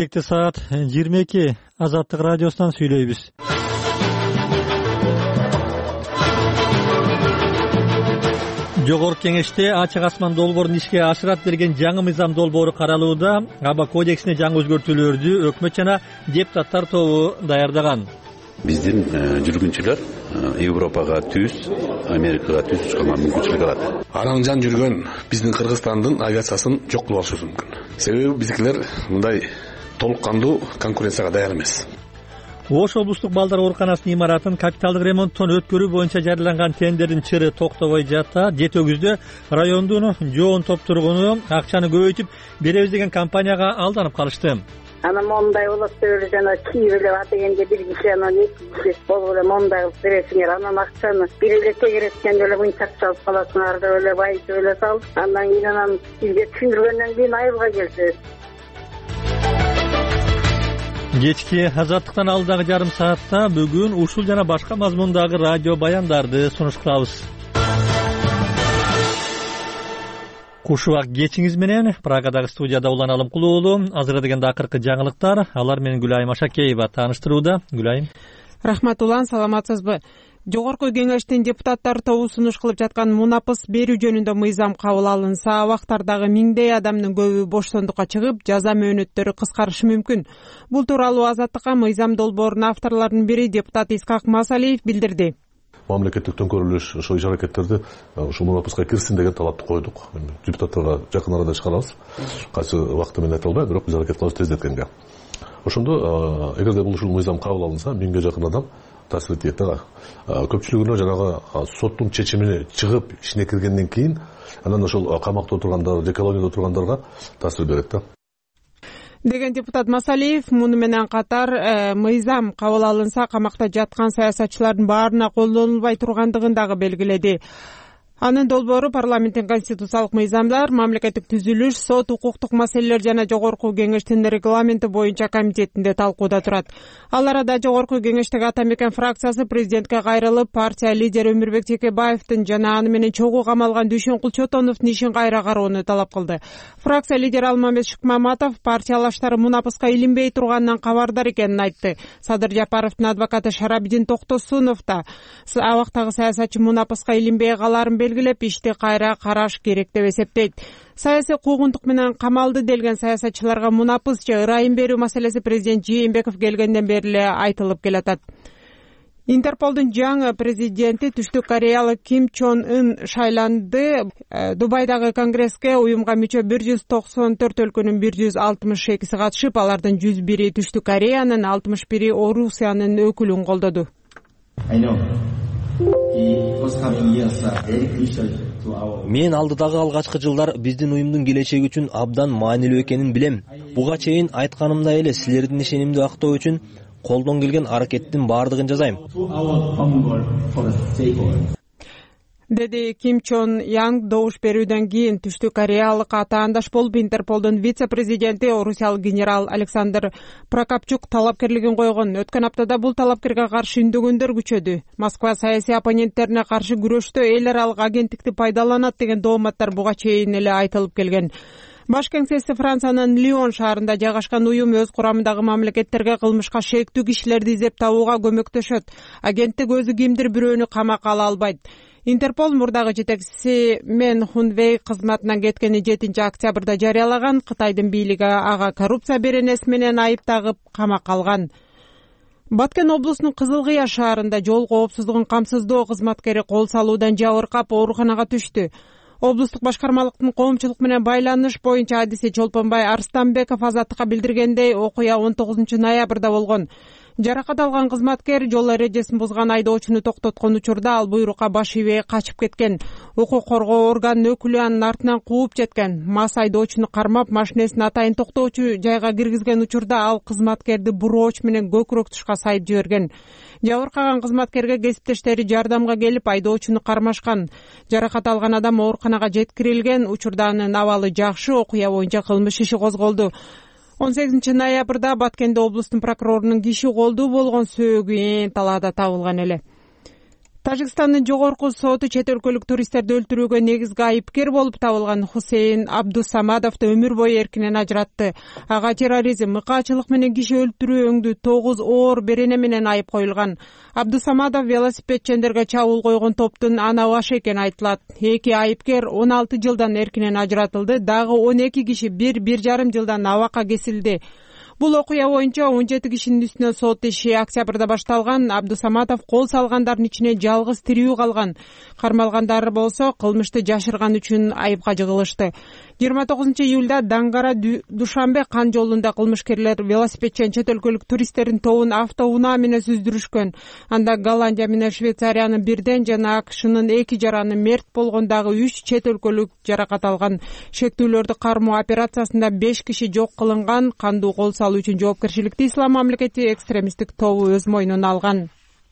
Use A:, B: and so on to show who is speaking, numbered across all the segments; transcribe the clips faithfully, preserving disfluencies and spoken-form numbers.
A: Келечекте саат жыйырма эки Азаттык радиосунан сүйлөйбүз. Жогорку Кеңеште ачык асман долбоорун ишке ашырат берген жаңы мыйзам долбоору каралууда. Аба кодексине жаңы өзгөртүүлөрдү өкмөт жана депутаттар тобу даярдаган.
B: Биздин жүргүнчүлөр Европага түз, Америкага түз учканга мүмкүнчүлүк алат.
C: Анан жан жүргөн биздин Кыргызстандын авиациясын жок кылып алышы мүмкүн. Себеби биздикилер мындай толук кандуу конкуренцияга даяр эмес.
A: Ош облустук балдар ооруканасынын имаратын капиталдык ремонттон өткөрүү боюнча жарыяланган тендердин чыры токтобой жатта. Жет өгүздө райондун жоон топ тургуну акчаны көбөйтүп беребиз деген компанияга алданып калышты.
D: Анан мондай болот деп эле жана кийип эле атегенде бир киши анан эки киши болуп эле мондай кылып бересиңер, анан акчаны бир эле тегереткенде эле мынчак чалып каласыңар деп эле байытып эле салып, андан кийин анан бизге түшүндүргөндөн кийин айылга келди.
A: Кечки Азаттыктан алдагы жарым саатта бүгүн ушул жана башка мазмундагы радио баяндарды сунуштабыз. Кушубак кечиңиз менен Прагадагы студияда Улан Алымкул уулу. Азыр дегенде акыркы жаңылыктар, алар менен Гүлайым Ашакеева тааныштырууда. Гүлайым.
E: Рахмат Улан, саламатсызбы? Жогорку Кеңештин депутаттар тобу сунуш кылып жаткан мунапыс берүү жөнүндө мыйзам кабыл алынса, абактардагы миңдей адамдын көбү боштондукка чыгып, жаза мөөнөттөрү кыскарышы мүмкүн. Бул тууралуу Азаттыкка мыйзам долбоорунун авторлорунун бири депутат Исхак Масалиев билдирди.
F: Мамлекеттик төңкөрүлүш ошол иш-аракеттерди ушул мунапыска кирсин деген талапты койдук. Депутаттарга жакын арада чыгарабыз. Кайсы убакыт менен айта албайм, бирок биз аракет кылабыз тездеткенге. Ошондо эгерде бул ушул мыйзам кабыл алынса, миңге жакын адам таасир этет. Көпчүлүгүнө жанагы соттун чечимине чыгып ишине киргенден кийин анан ошол камакта отургандар, же колонияда отургандарга таасир берет да.
E: Деген депутат Масалиев муну менен катар мыйзам кабыл алынса, камакта жаткан саясатчылардын баарына колдонулбай тургандыгын дагы белгиледи. Анын долбоору парламенттин конституциялык мыйзамдар, мамлекеттик түзүлүш, сот, укуктук маселелер жана Жогорку Кеңештин регламенти боюнча комитетинде талкууда турат. Ал арада Жогорку Кеңештеги ата мекен фракциясы президентке кайрылып, партия лидери Өмүрбек Текебаевдин жана аны менен чогуу камалган Дүйшөнкул Чотоновдун ишин кайра кароону талап кылды. Фракция лидери Алмамбет Шыкмаматов партиялаштары мунапыска илинбей турганынан кабардар экенин айтты. Садыр Жапаровдун адвокаты Шарабидин Токтосунов да абактагы саясатчы мунапыска илинбей каларын белгилеп, ишти кайра караш керек деп эсептейт. Саясий куугунтук менен камалды делген саясатчыларга мунапыс же ырайым берүү маселеси президент Жээнбеков келгенден бери эле айтылып келатат. Интерполдун жаңы президенти Түштүк Кореялык Ким Чон Ын шайланды. Дубайдагы конгресске уюмга мүчө бир жүз токсон төрт өлкөнүн бир жүз алтымыш экиси катышып, алардын жүз бири Түштүк Кореянын, алтымыш бири Орусиянын өкүлүн колдоду.
G: Мен алдыдагы алгачкы жылдар биздин уюмдун келечеги үчүн абдан маанилүү экенин билем. Буга чейин айтканымдай эле силердин ишенимди актоо үчүн колдон келген аракеттин баардыгын жазайм.
E: Деди Ким Чон Янг добуш берүүдөн кийин Түштүк Кореялык атаандаш болуп Интерполдун вице-президенти Орусиялык генерал Александр Прокопчук талапкерлигин койгон. Өткөн аптада бул талапкерге каршы үндөгөндөр күчөдү. Москва саясий оппоненттерине каршы күрөштө эл аралык агенттикти пайдаланат деген дооматтар буга чейин эле айтылып келген. Баш кеңсеси Франциянын Лион шаарында жайгашкан уюм өз курамындагы мамлекеттерге кылмышка шектүү кишилерди издеп табууга көмөктөшөт. Агенттик өзү кимдир бирөөнү камакка ала албайт. Интерпол мурдагы жетекчиси Мен Хунвей кызматынан кеткени жетинчи октябрда жарыялаган. Кытайдын бийлиги ага коррупция беренеси менен айып тагып камакка алган. Баткен облусунун Кызыл Кыя шаарында жол коопсуздугун камсыздоо кызматкери кол салуудан жабыркап ооруканага түштү. Облустук башкармалыктын коомчулук менен байланыш боюнча адиси Чолпонбай Арстанбеков Азаттыкка билдиргендей, окуя он тогузунчу ноябрда болгон. Жаракат алган кызматкер жол эрежесин бузган айдоочуну токтоткон учурда ал буйрукка баш ийбей качып кеткен. Укук коргоо органынын өкүлү анын артынан кууп жеткен. Мас айдоочуну кармап, машинесин атайын токтоочу жайга киргизген учурда ал кызматкерди бурооч менен көкүрөк тушка сайып жиберген. Жабыркаган кызматкерге кесиптештери жардамга келип, айдоочуну кармашкан. Жаракат алган адам ооруканага жеткирилген. Учурда анын абалы жакшы, окуя боюнча кылмыш иши козголду. он сегизинчи ноябрда Баткенде облустун прокурорунун киши колдуу болгон сөөгү ээн талаада табылган эле. Тажикстандын жогорку соту чет өлкөлүк туристтерди өлтүрүүгө негизги айыпкер болуп табылган Хусейн Абдусамадовду өмүр бою эркинен ажыратты. Ага терроризм, мыкаачылык менен киши өлтүрүү өңдүү тогуз оор берене менен айып коюлган. Абдусамадов велосипедчендерге чабуул койгон топтун ана башы экени айтылат. Эки айыпкер он алты жылдан эркинен ажыратылды, дагы он эки киши бир бир жарым жылдан абакка кесилди. Бул окуя боюнча он жети кишинин үстүнө сот иши октябрда башталган. Абдусаматов кол салгандардын ичинен жалгыз тирүү калган. Кармалгандар болсо кылмышты жашырган үчүн айыпка жыгылышты. жыйырма тогузунчу июлда Дангара Душанбе кан жолунда кылмышкерлер велосипедчен чет өлкөлүк туристтердин тобун автоунаа менен сүздүрүшкөн. Анда Голландия менен Швейцариянын бирден жана АКШнын эки жараны мерт болгон, дагы үч чет өлкөлүк жаракат алган. Шектүүлөрдү кармоо операциясында беш киши жок кылынган. Кандуу кол салуу үчүн жоопкерчиликти Ислам мамлекети экстремисттик тобу өз мойнуна алган.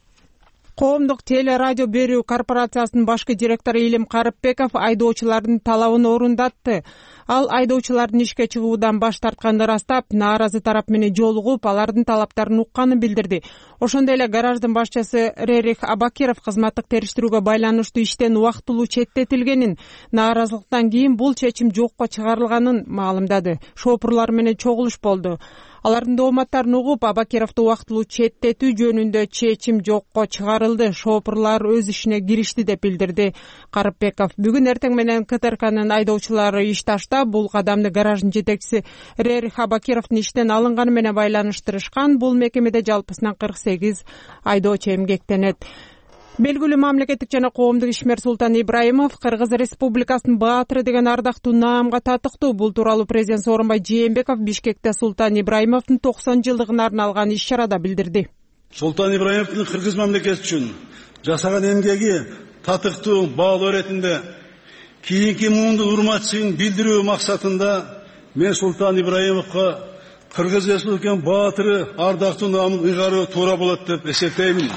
E: Коомдук теле радио берүү корпорациясынын башкы директору Илим Карыпбеков айдоочулардын талабын орундатты. Ал айдоочулардын ишке чыгуудан баш тартканды ырастап, нааразы тарап менен жолугуп, алардын талаптарын укканын билдирди. Ошондой эле гараждын башчысы Рерих Абакиров кызматтык териштирүүгө байланыштуу иштен убактылуу четтетилгенин, нааразылыктан кийин бул чечим жокко чыгарылганын маалымдады. Шопурлар менен чогулуш болду. Алардын дооматтарын угуп, Абакировду убактылуу четтетүү жөнүндө чечим жокко чыгарылды. Шопурлар өз ишине киришти деп билдирди Карыпбеков. Бүгүн эртең менен КТРКнын айдоочулары иш таштап, бул кадамды гараждын жетекчиси Рерих Абакировдун иштен алынганы менен байланыштырышкан. Бул мекемеде жалпысынан кырк сегиз айдоочу эмгектенет. Белгилүү мамлекеттик жана коомдук ишмер Султан Ибраимов Кыргыз Республикасынын баатыры деген ардактуу наамга татыктуу. Бул тууралуу президент Сооронбай Жээнбеков Бишкекте Султан Ибраимовдун токсон жылдыгына арналган иш-чарада билдирди.
H: Султан Ибраимовдун Кыргыз мамлекети үчүн жасаган эмгеги татыктуу баалоо иретинде кийинки муунду урматчылыгын билдирүү максатында мен Султан Ибраимовго Кыргыз Республикасынын баатыры ардактуу наамын ыйгаруу туура болот деп эсептеймин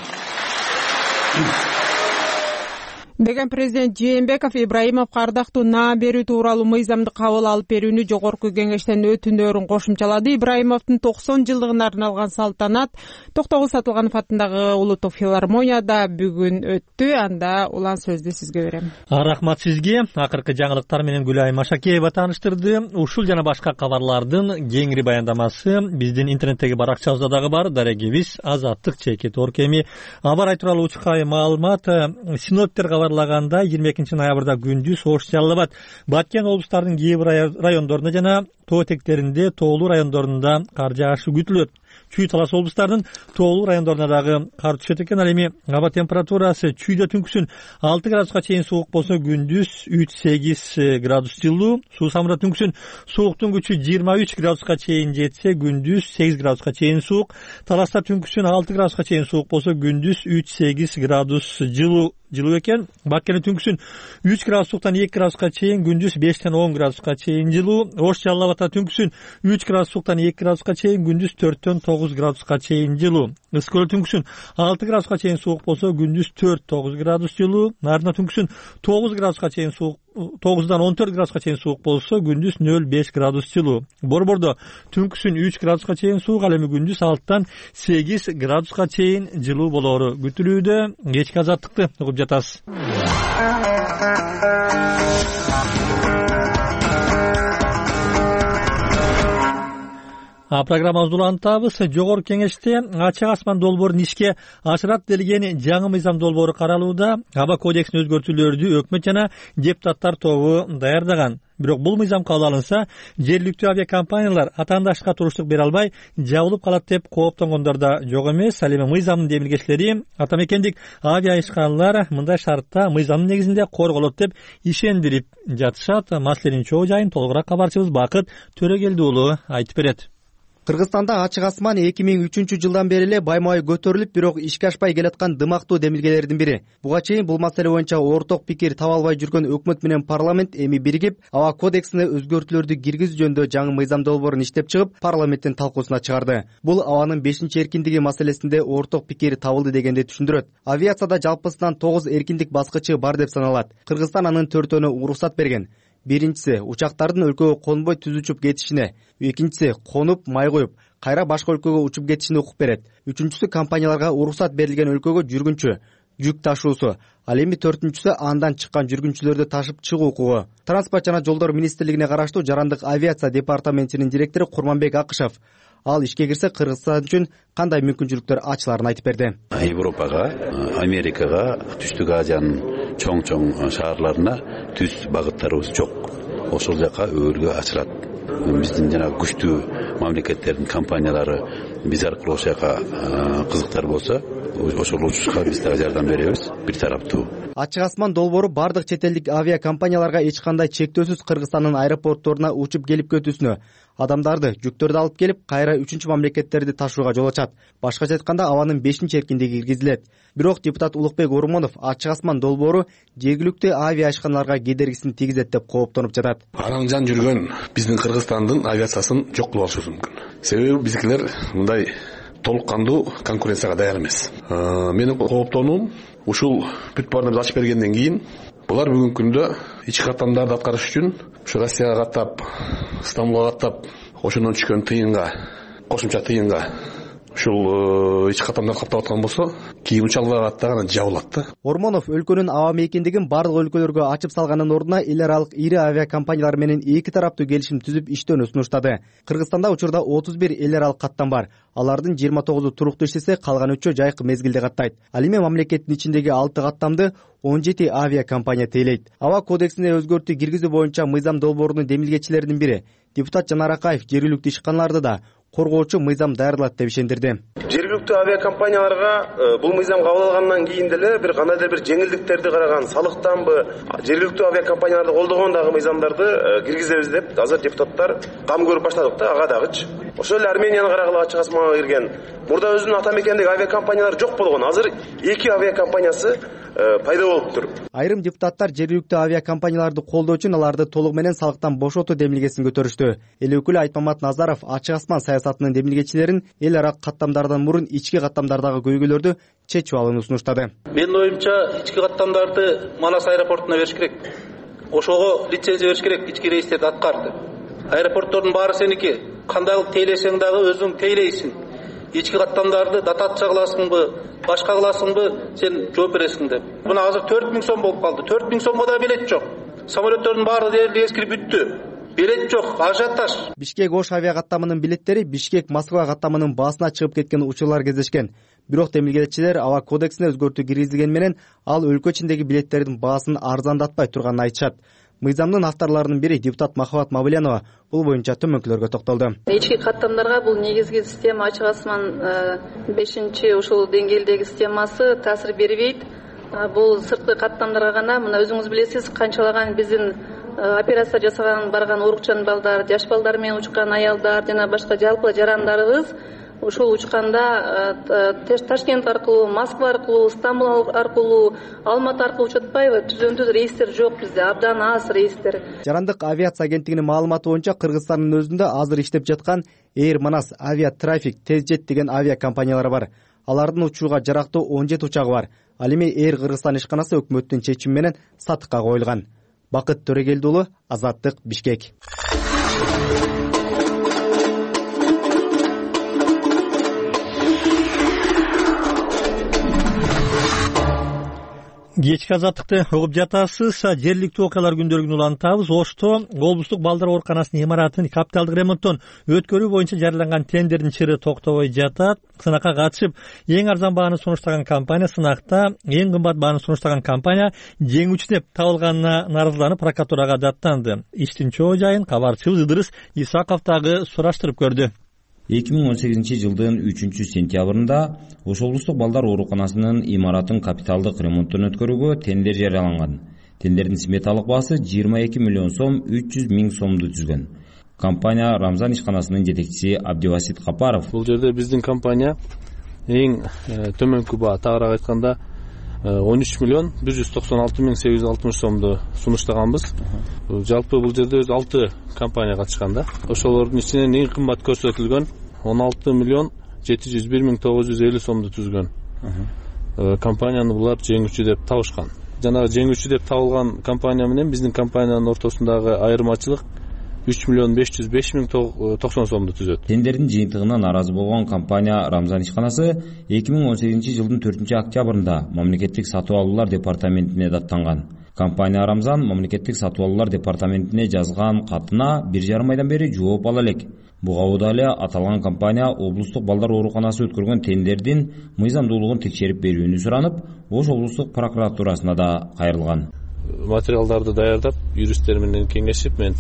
H: деген президент Жээнбеков Ибраимовго ардактуу наа берүү тууралуу мыйзамды кабыл алып берүүнү жогорку кеңештен өтүнөөрүн кошумчалады. Ибраимовдун токсон жылдыгына арналган салтанат Токтогул Сатылганов атындагы Улуттук филармонияда бүгүн өттү. Анда улан сөздү сизге берем.
A: Рахмат сизге. Акыркы жаңылыктар менен Гүлайым Машакеева тааныштырды. Ушул жана башка кабарлардын кеңири баяндамасы биздин интернеттеги баракчабызда дагы бар. Дарегибиз Азаттык чекит оркеми. Аба тууралуу учкай маалымат. Синоптиктер кабарлаганда жыйырма экинчи ноябрда күндүз ош Жалал Абад, Баткен облустарынын кээ бир райондорунда жана тоо этектеринде, тоолуу райондорунда кар жаашы күтүлөт. Чүй талас облустарынын тоолуу райондорунда дагы кар түшөт экен. Ал эми аба температурасы чүйдө түнкүсүн алты градуска чейин суук болсо, күндүз үч сегиз градус жылуу. Суу самурда түнкүсүн сууктун күчү жыйырма үч градуска чейин жетсе, күндүз сегиз градуска чейин суук. Таласта түнкүсүн алты градуска чейин суук болсо, күндүз үч сегиз градус жылуу жылуу экен. Баккени түнкүсүн үч градустуктан эки градуска чейин, күндүз бештен он градуска чейин жылуу. Ош Жалал Абадта түнкүсүн үч градустуктан эки градуска чейин, күндүз төрттөн тогуз градуска чейин жылуу. Ыскөлө түнкүсүн алты градуска чейин суук болсо, күндүз төрт тогуз градус жылуу. Нарына түнкүсүн тогуз градуска чейин суук, тогуздан он төрт градуска чейин суук болсо, күндүз нөл беш градус жылуу. Борбордо түнкүсүн үч градуска чейин суук, ал эми күндүз алтыдан сегиз градуска чейин жылуу болоору күтүлүүдө. Кечки Азаттыкты угуп жатасыз. А программабызды улантабыз. Жогорку кеңеште ачык асман долбоорун ишке ашырат делген жаңы мыйзам долбоору каралууда. Аба кодексин өзгөртүүлөрдү өкмөт жана депутаттар тобу даярдаган. Бирок бул мыйзам кабыл алынса, жергиликтүү авиакомпаниялар атаандашка туруштук бере албай жабылып калат деп кооптонгондор да жок эмес. Ал эми мыйзамдын демилгечилери атамекендик авиа ишканалар мындай шартта мыйзамдын негизинде корголот деп ишендирип жатышат. Маселенин чоо жайын толугураак кабарчыбыз Бакыт Төрөгелди уулу айтып берет.
I: Кыргызстанда ачык асман эки миң үчүнчү жылдан бери эле баймай көтөрүлүп, бирок ишке ашпай келаткан дымактуу демилгелердин бири. Буга чейин бул маселе боюнча орток пикир таба албай жүргөн өкмөт менен парламент эми биригип, аба кодексине өзгөртүүлөрдү киргизүү жөнүндө жаңы мыйзам долбоорун иштеп чыгып, парламенттин талкуусуна чыгарды. Бул абанын бешинчи эркиндиги маселесинде орток пикир табылды дегенди түшүндүрөт. Авиацияда жалпысынан тогуз эркиндик баскычы бар деп саналат. Кыргызстан анын төртөөнө уруксат берген. Биринчиси учактардын өлкөгө конбой түз учуп кетишине, экинчиси конуп май коюп, кайра башка өлкөгө учуп кетишине укук берет. Үчүнчүсү компанияларга уруксат берилген өлкөгө жүргүнчө, жүк ташуусу, ал эми төртүнчүсү андан чыккан жүргүнчүлөрдү ташып чыгуу укугу. Транспорт жана жолдор министрлигине караштуу жарандык авиация департаментинин директору Курманбек Акышев ал ишке кирсе Кыргызстан үчүн кандай мүмкүнчүлүктөр ачыларын айтып берди.
B: Европага, Америкага, Түштүк Азиянын чоң-чоң шаарларына түз багыттарыбыз жок. Ошол жака өбөлгө ачылат. Биздин жана күчтүү мамлекеттердин компаниялары биз аркылуу ошол жака кызыктар болсо, ошол учурга биз дагы жардам беребиз, бир тараптуу.
I: Ачык асман долбоору бардык чет элдик авиа компанияларга эч кандай чектөөсүз Кыргызстандын аэропортторуна учуп келип кетүүсүнө, адамдарды, жүктөрдү алып келип кайра үчүнчү мамлекеттерди ташууга жол ачат. Башкача айтканда абанын бешинчи эркиндиги киргизилет. Бирок депутат Улукбек Ормонов ачык асман долбоору жергиликтүү авиа ишканаларга кедергисин тийгизет деп кооптонуп жатат.
C: Араң жүргөн биздин Кыргызстандын авиациясын жок кылып алышы мүмкүн. Себеби биздикилер мындай толук кандуу конкуренцияга даяр эмес. Менин кооптонуум ушул бүт баарына биз ачып бергенден кийин булар бүгүнкү күндө ички каттамдарды аткарыш үчүн ушу Россияга каттап, Стамбулга каттап, ошондон түшкөн тыйынга, кошумча тыйынга ушул ички каттамдарды каптап аткан болсо, кийин учалга каттаган жабылат да.
I: Ормонов өлкөнүн аба мейкиндигин бардык өлкөлөргө ачып салганын ордуна эл аралык ири авиа компаниялар менен эки тараптуу келишим түзүп иштөөнү сунуштады. Кыргызстанда учурда отуз бир эл аралык каттам бар. Алардын жыйырма тогузу туруктуу иштесе, калган үчөө жайкы мезгилде каттайт. Ал эми мамлекеттин ичиндеги алты каттамды он жети авиа компания тейлейт. Аба кодексине өзгөртүү киргизүү боюнча мыйзам долбоорунун демилгечилеринин бири депутат Жанар Акаев жергиликтүү ишканаларды да коргоочу мыйзам даярдалат деп ишендирди.
J: Жергиликтүү авиакомпанияларга бул мыйзам кабыл алгандан кийин деле бир кандайдыр бир жеңилдиктерди караган, салыктанбы, жергиликтүү авиакомпанияларды колдогон дагы мыйзамдарды киргизебиз деп азыр депутаттар кам көрүп баштадык да, ага дагычы. Ошол эле Арменияны карагыла ачык асманга кирген. Мурда өзүнүн ата мекенидеги авиакомпаниялар жок болгон. Азыр эки авиакомпаниясы пайда болуптур.
I: Айрым депутаттар жергиликтүү авиакомпанияларды колдоо үчүн аларды толугу менен салыктан бошотуу демилгесин көтөрүштү. Эл өкүлү Айтмамат Назаров ачык асман саясатынын демилгечилерин эл ара каттамдардан мурун ички каттамдардагы көйгөйлөрдү чечип алууну сунуштады.
K: Менин оюмча ички каттамдарды Манас аэропортуна бериш керек. Ошого лицензия бериш керек, ички рейстерди аткарды. Аэропорттордун баары сеники. Кандайлык тейлесең дагы өзүң тейлейсиң. Ички каттамдарды дотация кыласыңбы, башка кыласыңбы, сен жооп бересиң деп. Мына азыр төрт миң сом болуп калды. төрт миң сомго да билет жок. Самолеттердин баары дээрлик эскирип бүттү. Билет жок, ажиотаж.
I: Бишкек Ош авиа каттамынын билеттери Бишкек Москва каттамынын баасына чыгып кеткен учурлар кездешкен. Бирок демилгечилер аба кодексине өзгөртүү киргизилгени менен ал өлкө ичиндеги билеттердин баасын арзандатпай турганын айтышат. Мыйзамдын авторлорунун бири депутат Махабат Мабылянова бул боюнча төмөнкүлөргө токтолду.
L: Ички каттамдарга бул негизги система ачык асман бешинчи ушул деңгээлдеги системасы таасир бербейт. Бул сырткы каттамдарга гана, мына өзүңүз билесиз, канчалаган биздин операция жасаган барган урукчан балдар, жаш балдар менен учкан аялдар жана башка жалпы жарандарыбыз ушул учканда Ташкент аркылуу, Москва аркылуу, Стамбул аркылуу, Алматы аркылуу учатпайбы? Түзөндү рейстер жок бизде, абдан аз рейстер.
I: Жарандык авиация агенттигинин маалыматы боюнча Кыргызстандын өзүндө азыр иштеп жаткан Air Manas Avia Traffic Tezjet деген авиа компаниялары бар. Алардын учууга жарактуу он жети учагы бар. Ал эми Air Кыргызстан ишканасы өкмөттүн чечими менен сатыкка коюлган. Бакыт Төрегелди уулу, Азаттык, Бишкек.
A: Кечки Азаттыкты угуп жатасыз. Жергиликтүү окуялар күндөлүгүн улантабыз. Ошто облустук балдар ооруканасынын имаратын капиталдык ремонттон өткөрүү боюнча жарыяланган тендердин чыры токтобой жатат. Сынакка катышып, эң арзан бааны сунуштаган компания сынакта эң кымбат бааны сунуштаган компания жеңүүчү деп табылганына нааразыланып прокуратурага даттанды. Иштин чоо жайын кабарчыбыз Ыдырыс Исаков дагы сураштырып көрдү.
M: эки миң он сегизинчи жылдын үчүнчү сентябрында Ош облустук балдар ооруканасынын имаратын капиталдык ремонттон өткөрүүгө тендер жарыяланган. Тендердин сметалык баасы жыйырма эки миллион сом үч жүз миң сомду түзгөн. Компания Рамзан ишканасынын жетекчиси Абдивасит Капаров:
N: Бул жерде биздин компания эң төмөнкү баа, тагыраак айтканда он үч миллион бир жүз токсон алты миң сегиз жүз алтымыш сомду сунуштаганбыз. Жалпы бул жерде өз алты компания катышкан да. Ошолордун ичинен эң кымбат көрсөтүлгөн он алты миллион жети жүз бир миң тогуз жүз элүү сомду түзгөн. Компанияны булар жеңүүчү деп табышкан. Жанагы жеңүүчү деп табылган компания менен биздин компаниянын ортосундагы айырмачылык үч миллион беш жүз беш миң токсон сомду түзөт.
M: Тендердин жыйынтыгына нааразы болгон компания Рамзан ишканасы эки миң он сегизинчи жылдын төртүнчү октябрында мамлекеттик сатып алуулар департаментине даттанган. Компания Рамзан мамлекеттик сатып алуулар департаментине жазган катына бир жарым айдан бери жооп ала элек. Буга убада эле аталган компания облустук балдар ооруканасы өткөргөн тендердин мыйзамдуулугун текшерип берүүнү суранып, Ош облустук прокуратурасына да кайрылган.
N: Материалдарды даярдап, юристтер менен кеңешип, мен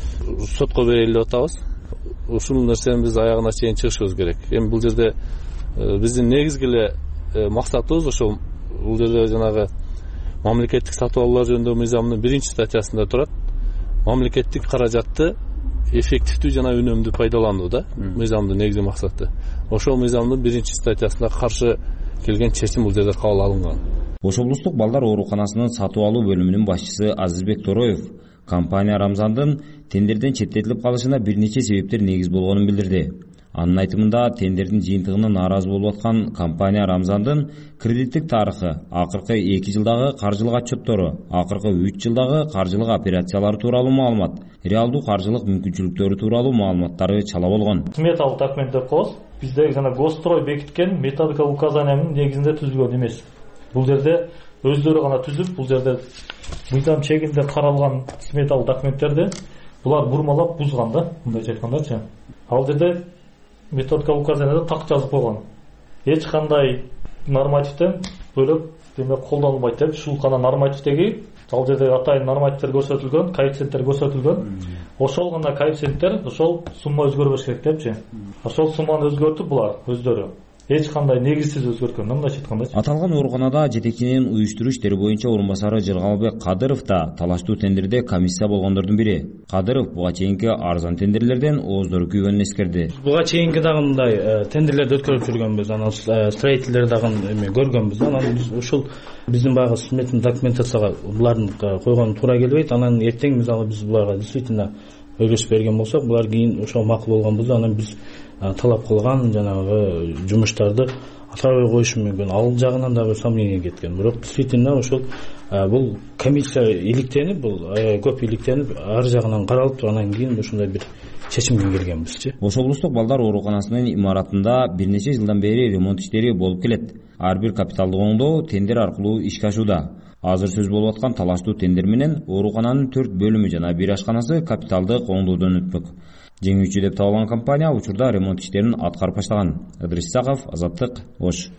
N: сотко берели деп атабыз. Ушул нерсени биз аягына чейин чыгышыбыз керек. Эми бул жерде биздин негизги эле максатыбыз ошол бул жерде жанагы мамлекеттик сатып алуулар жөнүндө мыйзамдын биринчи статьясында турат. Мамлекеттик каражатты эффективдүү жана үнөмдүү пайдалануу да мыйзамдын негизги максаты. Ошол мыйзамдын биринчи статьясына каршы келген чечим бул жерде кабыл алынган.
M: Ош облустук балдар ооруканасынын сатып алуу бөлүмүнүн башчысы Азизбек Тороев компания Рамзандын тендерден четтетилип калышына бир нече себептер негиз болгонун билдирди. Анын айтымында, тендердин жыйынтыгына нааразы болуп аткан компания Рамзандын кредиттик тарыхы, акыркы эки жылдагы каржылык отчеттору, акыркы үч жылдагы каржылык операциялары тууралуу маалымат, реалдуу каржылык мүмкүнчүлүктөрү тууралуу маалыматтары чала болгон.
A: Сметалык документ деп коебуз. Бизде жана Госстрой бекиткен методика указаниянын негизинде түзүлгөн эмес. Бул жерде өздөрү гана түзүп, бул жерде мыйзам чегинде каралган сметалык документтерди булар бурмалап бузган да, мындайча айткандачы. Ал жерде методика указанияда так жазып койгон. Эч кандай нормативден бөлөп демек колдонулбайт деп, ушул гана нормативдеги ал жерде атайын нормативдер көрсөтүлгөн, коэффициенттер көрсөтүлгөн. Ошол гана коэффициенттер, ошол сумма өзгөрбөш керек депчи. Ошол сумманы өзгөртүп булар өздөрү эч кандай негизсиз өзгөрткөн, мындайча айтканда.
M: Аталган ооруканада жетекчинин уюштуруу иштери боюнча орун басары Жыргалбек Кадыров да талаштуу тендерде комиссия болгондордун бири. Кадыров буга чейинки арзан тендерлерден ооздору күйгөнүн эскерди.
O: Буга чейинки дагы мындай тендерлерди өткөрүп жүргөнбүз, анан строительдер дагы эме көргөнбүз. Анан ушул биздин баягы сметный документацияга булардын койгону туура келбейт. Анан эртең мисалы биз буларга действительно өйрөтүп берген болсок, булар кийин ошо макул болгонбуз. Анан биз талап кылган жанагы жумуштарды аткарбай коюшу мүмкүн. Ал жагынан да бир сомнение кеткен. Бирок действительно ошол бул комиссия иликтенип, бул көп иликтенип, ар жагынан каралып, анан кийин ушундай бир чечимге келгенбизчи.
M: Ош облустук балдар ооруканасынын имаратында бир нече жылдан бери ремонт иштери болуп келет. Ар бир капиталдык оңдоо тендер аркылуу ишке ашууда. Азыр сөз болуп аткан талаштуу тендер менен оорукананын төрт бөлүмү жана бир ашканасы капиталдык оңдоодон өтмөк. Жеңүүчү деп табылган компания учурда ремонт иштерин аткарып баштаган. Ыдырыс Исаков, Азаттык, Ош.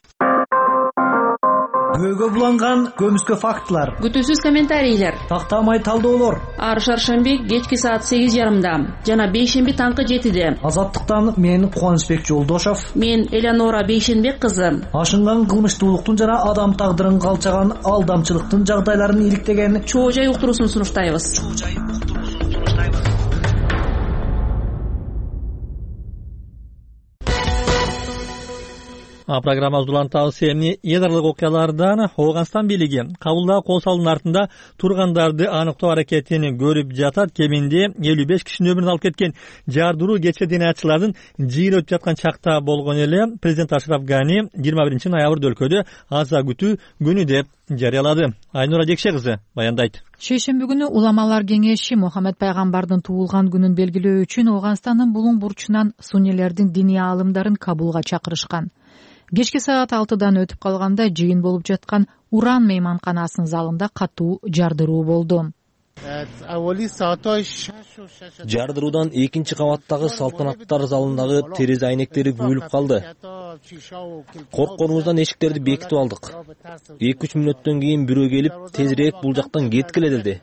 P: Көйгө буланган көмүскө фактылар,
Q: күтүүсүз комментарийлер,
P: тактамай талдоолор.
Q: Ар шаршемби кечки саат сегиз жарымда жана бейшемби таңкы жетиде.
P: Азаттыктан мен Кубанычбек Жолдошов,
Q: мен Элеонора Бейшенбек кызы.
P: Ашынган кылмыштуулуктун жана адам тагдырын калчаган алдамчылыктын жагдайларын иликтеген
Q: Чоо жай уктуруусун сунуштайбыз.
A: Программабыз улантабыз эмне эдарлык окуялардан. Ооганстан бийлиги кабылдагы кол салуунун артында тургандарды аныктоо аракетин көрүп жатат. Кеминде элүү беш кишинин өмүрүн алып кеткен жардыруу кечээ динаятчылардын жыйыны өтүп жаткан чакта болгон эле. Президент Ашраф Гани жыйырма биринчи ноябрда өлкөдө аза күтүү күнү деп жарыялады. Айнура Жекше кызы баяндайт.
H: Шейшемби күнү уламалар кеңеши Мухаммед пайгамбардын туулган күнүн белгилөө үчүн Ооганстандын булуң бурчунан суннилердин диний аалымдарын Кабулга чакырышкан. Кечки саат алтыдан өтүп калганда жыйын болуп жаткан Уран мейманканасынын залында катуу жардыруу болду.
G: Жардыруудан экинчи кабаттагы салтанаттар залындагы терезе айнектери күйүлүп калды. Коркконубуздан эшиктерди бекитип алдык. эки үч мүнөттөн кийин бирөө келип, тезирээк бул жактан кеткиле деди.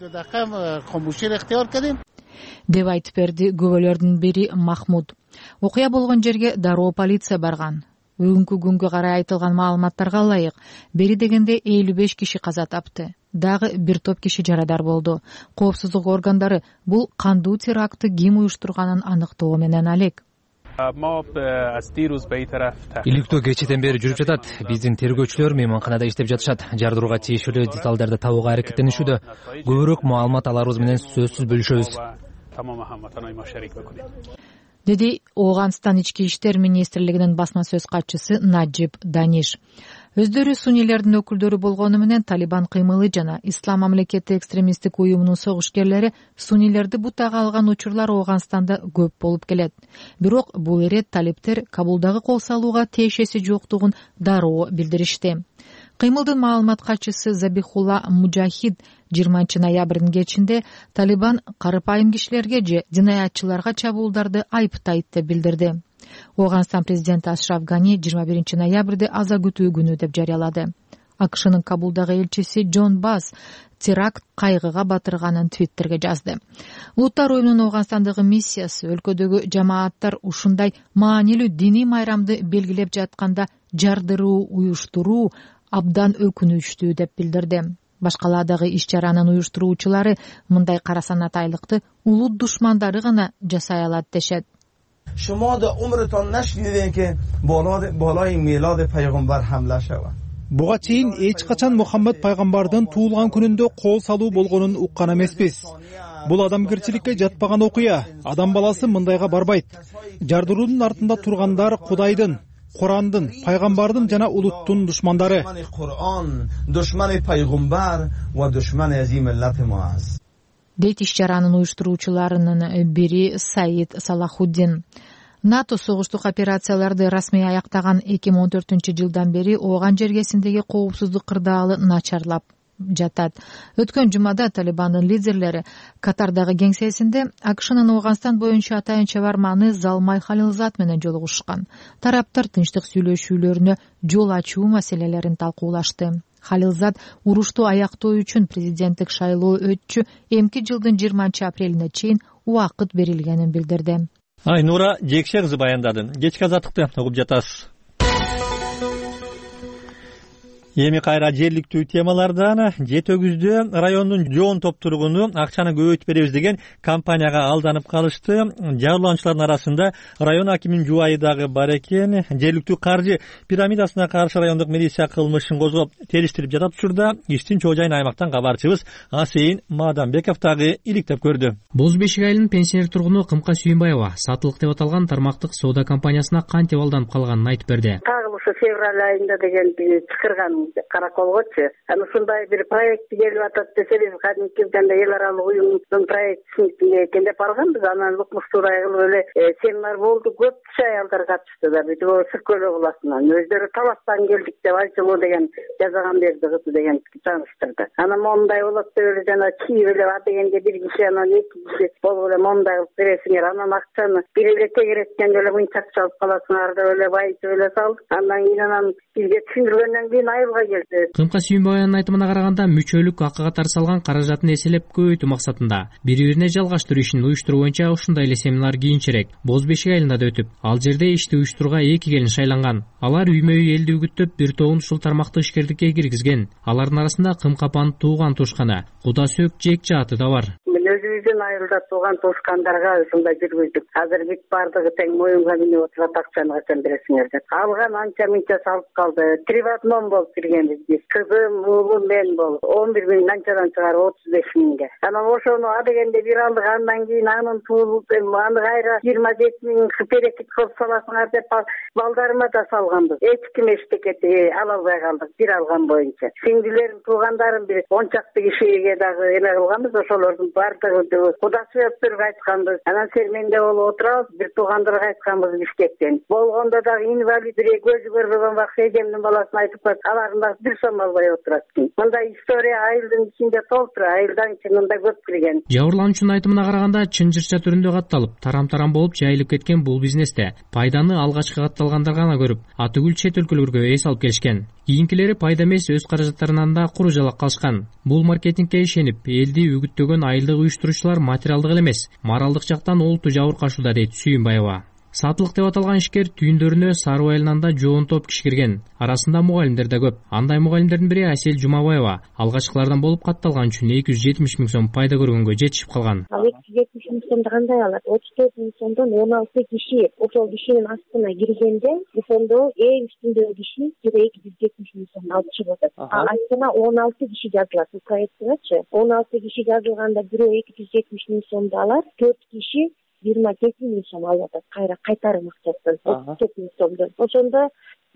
H: деп айтып берди күбөлөрдүн бири Махмуд. Окуя болгон жерге дароо полиция барган. Бүгүнкү күнгө карай айтылган маалыматтарга ылайык, бери дегенде элүү беш киши каза тапты. Дагы бир топ киши жарадар болду. Коопсуздук органдары бул кандуу терактты ким уюштурганын аныктоо менен алек.
R: Иликтөө кечеден бери жүрүп жатат. Биздин тергөөчүлөр мейманканада иштеп жатышат. Жардырууга тийиштүү деталдарды табууга аракеттенишүүдө. Көбүрөөк маалымат аларыбыз менен сөзсүз бөлүшөбүз.
H: Деди Ооганстан ички иштер министрлигинин басма сөз катчысы Наджиб Даниш. өздөрү суннилердин өкүлдөрү болгону менен Талибан кыймылы жана Ислам мамлекети экстремисттик уюмунун согушкерлери суннилерди бутага алган учурлар Ооганстанда көп болуп келет. Бирок бул ирет талиптер Кабулдагы кол салууга тиешеси жоктугун дароо билдиришти. Кыймылдын маалымат катчысы Забихулла Мужахид жыйырманчы ноябрдын кечинде Талибан карыпайым кишилерге же жинаятчыларга чабуулдарды айыптайт деп билдирди. Ооганстан президенти Ашраф Гани жыйырма биринчи ноябрды аза күтүү күнү деп жарыялады. АКШнын Кабулдагы элчиси Джон Бас теракт кайгыга батырганын Твиттерге жазды. Улуттар уюмунун Ооганстандагы миссиясы өлкөдөгү жамааттар ушундай маанилүү диний майрамды белгилеп жатканда жардыруу уюштуруу абдан өкүнүчтүү деп билдирди. Башкалаадагы иш-чаранын уюштуруучулары мындай кара санатайлыкты улут душмандары гана жасай алат дешет.
S: شما در عمرتان نشنیدین که بالای میلاد پیغمبر حمله شود.
T: Буга чейин эч качан Мухаммад пайгамбардын туулган күнүндө кол салуу болгонун уккан эмеспиз. Бул адамгерчиликке жатпаган окуя. Адам баласы мындайга барбайт. Жардыруунун артында тургандар Кудайдын, Курандын, пайгамбардын жана улуттун душмандары.
S: Куран, душмани пайгамбар ва душмани ази миллати муаз.
H: Дейт иш-чаранын уюштуруучуларынын бири Саид Салахуддин. НАТО согуштук операцияларды расмий аяктаган эки миң он төртүнчү жылдан бери Ооган жергесиндеги коопсуздук кырдаалы начарлап жатат. Өткөн жумада Талибандын лидерлери Катардагы кеңсесинде АКШнын Ооганстан боюнча атайынча барманы Залмай Халилзат менен жолугушкан. Тараптар тынчтык сүйлөшүүлөрүнө жол ачуу маселелерин талкуулашты. Халилзат урушту аяктоо үчүн президенттик шайлоо өтчү эмки жылдын жыйырманчы апрелине чейин убакыт берилгенин билдирди.
A: Айнура Жекше кызы баяндады. Кечки азаттыкты угуп жатасыз. Эми кайра жерликтүү темалардан Жети Өгүздө райондун жоон топ тургуну акчаны көбөйтүп беребиз деген компанияга алданып калышты. Жабырлануучулардын арасында район акиминин жубайы дагы бар экен. Жергиликтүү каржы пирамидасына каршы райондук милиция кылмышын козгоп териштирип жатат учурда иштин чоо-жайын аймактан кабарчыбыз Асейин Мадамбеков дагы иликтеп көрдү.
R: Боз бешик айылынын пенсионер тургуну Кымка Сүйүнбаева сатылык деп аталган тармактык соода компаниясына кантип алданып калганын айтып берди.
D: Ушу февраль айында деген чакырган караколгочу. Аны ушундай бир проект келип атат десебиз, кадимки жанда эл аралык уюмдун проектисин экен деп барганбыз. Анан укмуштуудай кылып эле семинар болду. Көп киши аялдар катышты да. Бүтүп Сыркөлө буласынан өздөрү талаптан келдик деп айтылуу деген жазаган берди кызы деген тааныштырды. Анан мондай болот деп эле жана чийип эле дегенде бир киши анан эки киши болуп эле мондай кылып бересиңер. Анан акчаны бир эле тегереткен эле мынчак чалып каласыңар деп эле байытып эле салдык. Андан кийин анан бизге түшүндүргөндөн кийин айылга келди.
R: Кымка Сүйүнбаеванын айтымына караганда мүчөлүк акы катары салган каражатын эселеп көбөйтүү максатында бири-бирине жалгаштыруу ишин уюштуруу боюнча ушундай эле семинар кийинчерээк Боз бешик айылында да өтүп, ал жерде ишти уюштурууга эки келин шайланган. Алар үймө-үй элди үгүттөп бир тобун ушул тармактык ишкердикке киргизген. Алардын арасында Кымка апанын тууган тушканы Куда Сөк Жекче аты да бар.
D: Өзүбүздүн айылда тууган тушкандарга ушундай жүргүздүк. Азыр бүт бардыгы тең моюнга минип отурат, акчаны качан бересиңер деп. Алган анча мынча салып калды. Приватном болуп киргенбиз биз. Кызым, уулум, мен болуп. он бир миң анчадан чыгарып отуз беш миңге. Анан ошону адегенде бир алдык, андан кийин анын туулуп, аны кайра жыйырма жети миң берекет кылып саласыңар деп балдарыма да салганбыз. Эч ким эчтекети ала албай калдык, бир алган боюнча. Сиңдилерим, туугандарым бир он чакты кишиге дагы эме кылганбыз, ошолордун бардыгы Куда Сөктөргө айтканбыз. Анан Серменде болуп отурабыз, бир туугандарга айтканбыз Бишкектен. Болгондо дагы инвалид бирөө көзү көрбөгөн бакча эжемдин баласына айтып коет, алардын дагы бир сом албай отурат экен. Мындай история айылдын ичинде толтур, айылдан чынында көп кирген.
R: Жабырлануучунун айтымына караганда чын жырча түрүндө катталып, тарам-тарам болуп жайылып кеткен бул бизнесте пайданы алгачкы катталгандар гана көрүп, атүгүл чет өлкөлөргө эс алып келишкен. Кийинкилери пайда эмес өз каражаттарынан да куру жалак калышкан. Бул маркетингке ишенип, элди үгүттөгөн айылдык уюштуруучулар материалдык эле эмес, моралдык жактан олуттуу жабыркашууда дейт Сүйүнбаева. Сатылык деп аталган ишкер түйүндөрүнө Сарыбай айылынан да жоон топ киши кирген. Арасында мугалимдер да көп. Андай мугалимдердин бири Асел Жумабаева алгачкылардан болуп катталган үчүн эки жүз жетимиш миң сом пайда көргөнгө жетишип калган.
U: Ал эки жүз жетимиш миң сомду кандай алат? отуз төрт миң сомдон он алты киши ошол кишинин астына киргенде, ошондо эң үстүндөгү киши эки жүз жетимиш миң сом алып чыгып атат. Ал астына он алты киши жазылат. Проектчи он алты киши жазылганда бирөө эки жүз жетимиш миң сомду алар, төрт киши жыйырма жети миң сом алып атат. Кайра кайтарым акчасын отуз төрт миң сомдон. Ошондо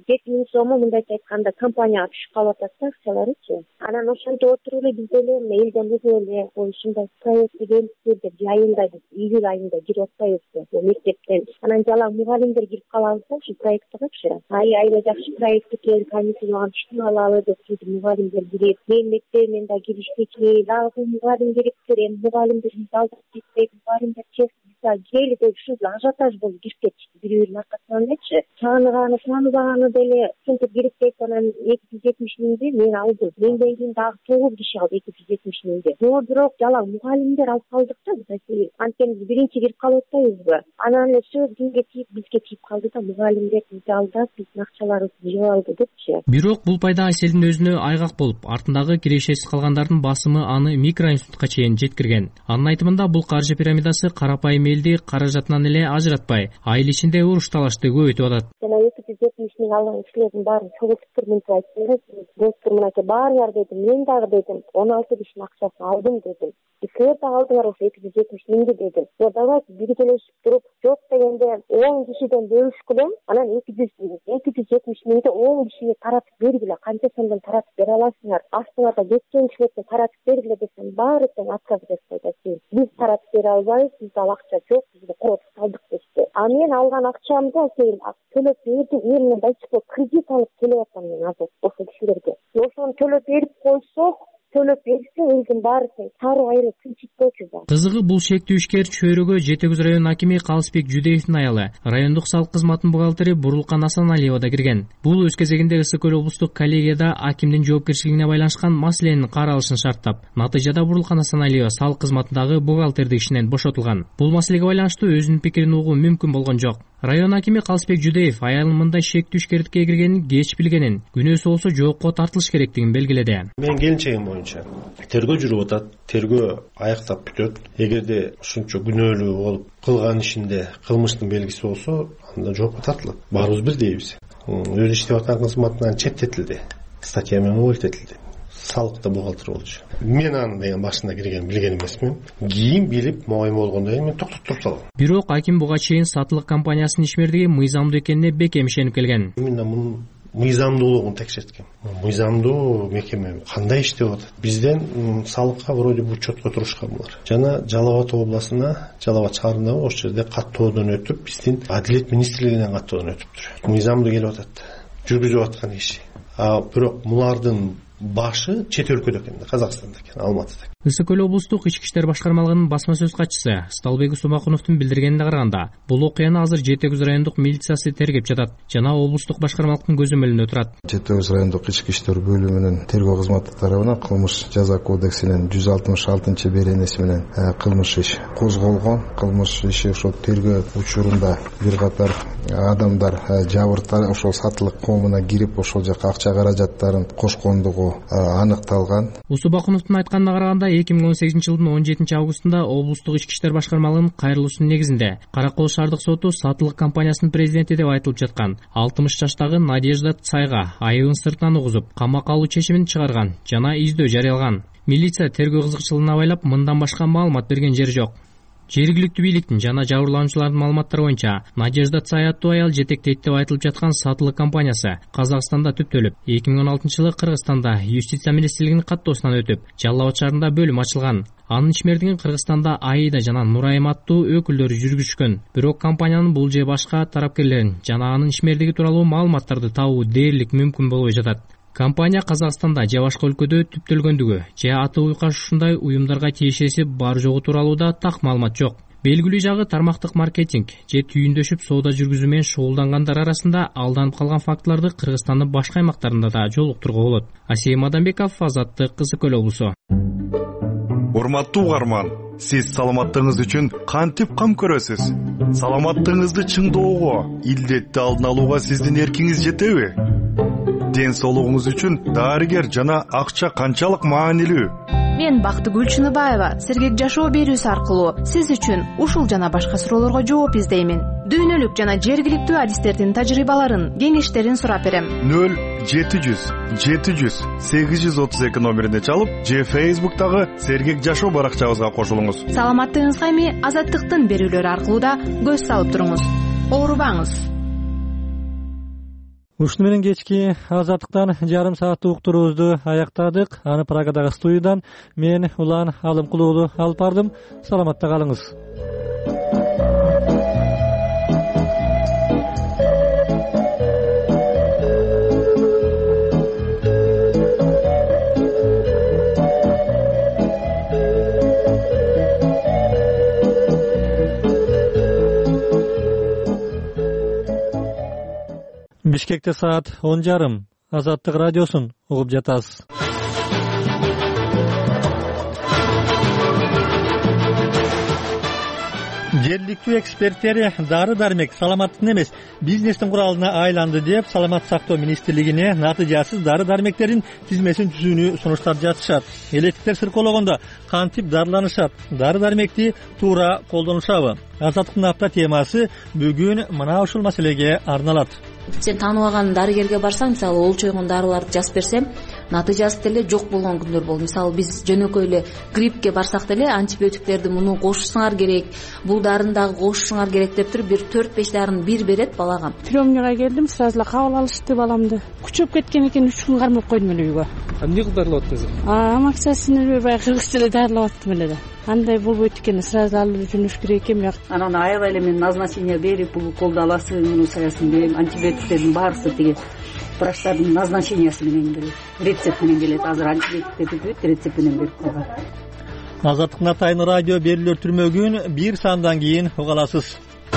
U: жети миң сому мындайча айтканда компанияга түшүп калып атат да акчаларычы. Анан ошентип отуруп эле бизде эле элден өзү эле ушундай проектти келиптир деп жайында биз июль айында кирип атпайбызбы мектептен. Анан жалаң мугалимдер кирип калабыз да ушу проекттигичи. Ай айла жакшы проект экен, комиссиядан түшүп алалы деп сөйтүп мугалимдер кирип, мен мектебимен да киришпечи, дагы мугалим керектир, эми мугалимдер бизди алдап кетпейт, мугалимдер жели деп ушул ажиотаж болуп кирип кетишти бири биринин аркасынан элечи. Сааныганы сааныбаганы деле ушинтип кирип кетип анан эки жүз жетимиш миңди мен алдым. Менден кийин дагы тогуз киши алды эки жүз жетимиш миңди. Но бирок жалаң мугалимдер алып калдык да биз. Анткени биз биринчи кирип калып атпайбызбы? Анан эле сөз кимге тийип бизге тийип калды да мугалимдер бизди алдап биздин акчаларыбызды жеп алды депчи.
R: Бирок бул пайда Айселдин өзүнө айгак болуп, артындагы кирешеси калгандардын басымы аны микроинститутка чейин жеткирген. Анын айтымында бул каржы пирамидасы карапайым элди каражатынан эле ажыратпай, айыл ичинде уруш талашты көбөйтүп атат.
U: Жана эки жүз жетимиш миң алган кишилердин баарын чогултуп мынтип айттым. Достур мынакей баарыңар дедим, мен дагы дедим, он алты кишинин акчасын алдым дедим. Силер да алдыңар ошо эки жүз жетимиш миңди дедим. Вот давайте биргелешип туруп, жок дегенде он кишиден бөлүшкүлө, анан эки жүз жетимиш миңди он кишиге таратып бергиле, канча сомдон таратып бере аласыңар, астыңарда кеткен кишилерге таратып бергиле десем, баары тең отказ берип атат. Биз таратып бере албайбыз, бизде ал акча жок, бизде коротуп калдык дешти. А мен алган акчамды сейил төлөп бердим, эмне дайчык кредит алып келип атам мен азыр ошол кишилерге. Ошону төлөп берип койсок, төлөп берсе элдин баары тең сары айры тынчытпочу да.
R: Кызыгы бул шектүү ишкер чөйрөгө жети өгүз район акими Калысбек Жудеевдин аялы, райондук салык кызматынын бухгалтери Бурулкан Асаналиева да кирген. Бул өз кезегинде Ысык көл облустук коллегияда акимдин жоопкерчилигине байланышкан маселенин каралышын шарттап, натыйжада Бурулкан Асаналиева салык кызматындагы бухгалтердик ишинен бошотулган. Бул маселеге байланыштуу өзүнүн пикирин угуу мүмкүн болгон жок. Район акими Калысбек Жудеев аялынын мындай шектүү ишкерликке киргенин кеч билгенин, күнөөсү болсо жоопко тартылыш керектигин белгиледи.
F: Мен келинчегим боюнча тергөө жүрүп атат, тергөө аяктап бүтөт. Эгерде ушунча күнөөлүү болуп кылган ишинде кылмыштын белгиси болсо, анда жоопко тартылат. Баарыбыз бирдейбиз. Өзү иштеп аткан кызматынан четтетилди, статья менен убайтылды. Салыкта бухгалтер болчу. Мен анын деген башына кирген билген эмесмин. Кийин билип, моюм болгондон кийин мен токтотуп туруп салгам.
R: Бирок аким буга чейин сатылык компаниясынын ишмердиги мыйзамдуу экенине бекем ишенип келген.
F: Мен мунун мыйзамдуулугун текшерткем. Мыйзамдуу мекеме кандай иштеп атат? Бизден салыкка вроде бу четко турушкан булар. Жана Жалал Абад областына, Жалал Абад шаарына ошол жерде каттоодон өтүп, биздин Адилет министрлигинен каттоодон өтүптүр. Мыйзамдуу келип атат. Жүргүзүп аткан иши. А бирок булардын башы чет өлкөдө экен, Казакстанда экен, Алматыда.
R: Ысык көл облустук ички иштер башкармалыгынын басма сөз катчысы Сталбек Усмакуновдун билдиргенине караганда, бул окуяны азыр жети өгүз райондук милициясы тергеп жатат жана облустук башкармалыктын көзөмөлүндө турат.
V: жети өгүз райондук ички иштер бөлүмүнүн тергөө кызматы тарабынан кылмыш жаза кодексинин жүз алтымыш алтынчы беренеси менен кылмыш иш козголгон. Кылмыш иши ошол тергөө учурунда бир катар адамдар жабыртар ошол сатылык коомуна кирип, ошол жака акча каражаттарын кошкондугу аныкталган.
R: Усубакуновдун айтканына караганда эки миң он сегизинчи жылдын он жетинчи августунда облустук ички иштер башкармалыгынын кайрылуусунун негизинде Каракол шаардык соту сатылык компаниясынын президенти деп айтылып жаткан алтымыш жаштагы Надежда Цайга айыбын сыртынан угузуп, камакка алуу чечимин чыгарган жана издөө жарыялаган. Милиция тергөө кызыкчылыгына байлап мындан башка маалымат берген жери жок. Жергиликтүү бийликтин жана жабырлануучулардын маалыматтары боюнча, Надежда Цай аттуу аял жетектейт деп айтылып жаткан сатылык компаниясы Казакстанда түптөлүп, эки миң он алтынчы жылы Кыргызстанда юстиция министрлигинин каттоосунан өтүп, Жалал Абад шаарында бөлүм ачылган. Анын ишмердигин Кыргызстанда Аида жана Нурайым аттуу өкүлдөрү жүргүзүшкөн. Бирок компаниянын бул же башка тарапкерлерин жана анын ишмердиги тууралуу маалыматтарды табуу дээрлик мүмкүн болбой жатат. Компания Казакстанда же башка өлкөдө түптөлгөндүгү же аты уйкаш ушундай уюмдарга тиешеси бар жогу тууралуу да так маалымат жок. Белгилүү жагы тармактык маркетинг же түйүндөшүп соода жүргүзүү менен шугулдангандар арасында алданып калган фактыларды Кыргызстандын башка аймактарында да жолуктурууга болот. Асия Мадамбеков, Азаттык, Ысык көл облусу.
W: Урматтуу угарман, сиз саламаттыгыңыз үчүн кантип кам көрөсүз? Саламаттыгыңызды чыңдоого, илдетти алдын алууга сиздин эркиңиз жетеби? Ден соолугуңуз үчүн дарыгер жана акча канчалык маанилүү?
X: Мен Бактыгүл Чыныбаева сергек жашоо берүүсү аркылуу сиз үчүн ушул жана башка суроолорго жооп издеймин. Дүйнөлүк жана жергиликтүү адистердин тажрыйбаларын, кеңештерин сурап берем.
W: нөл жети жүз жети жүз сегиз жүз отуз эки номерине чалып, же Фейсбуктагы сергек жашоо баракчабызга кошулуңуз.
X: Саламаттыгыңызга эми Азаттыктын берүүлөрү аркылуу да көз салып туруңуз. Оорубаңыз.
A: Ушуну менен кечки Азаттыктан жарым сааттык уктуруубузду аяктадык. Аны Прагадагы студиядан мен Улан Алымкулуулу алып бардым. Саламатта калыңыз. Бишкекте саат он жарым. Азаттык радиосун угуп жатасыз. Жергиликтүү эксперттери дары дармек саламаттыктын эмес, бизнестин куралына айланды деп Саламат сактоо министрлигине натыйжасыз дары дармектердин тизмесин түзүүнү сунуштап жатышат. Электиктер сыркоологондо кантип дарыланышат, дары дармекти туура колдонушабы? Азаттыктын апта темасы бүгүн мына ушул маселеге арналат.
Q: Сен тааныбаган дарыгерге барсаң, мисалы ол чойгон дарыларды жазып берсем, натыйжасы деле жок болгон күндөр болду. Мисалы биз жөнөкөй эле гриппке барсак деле антибиотиктерди муну кошушуңар керек, бул дарыны дагы кошушуңар керек деп туруп бир төрт беш дарыны бир берет балага.
B: Приемныйга келдим, сразу эле кабыл алышты баламды. Күчөп кеткен экен, үч күн кармап койдум эле үйгө.
N: Эмне кылдарлап аттыңыз?
B: А, амаксасын эле кыргызча эле дарылап аттым эле да. Андай болбойт экен, сразу алып жүрүш керек экен.
C: Анан аябай эле мен назначение берип, бул колду аласың, муну саясын берем, антибиотиктердин баарысы тиги врачтардын назначениясы менен келет, рецепт менен келет. Азыр антибиотиктерди бүт рецепт менен берип койгон.
A: Азаттыктын атайын радио берүүлөр түрмөгүн бир сандан кийин уга аласыз.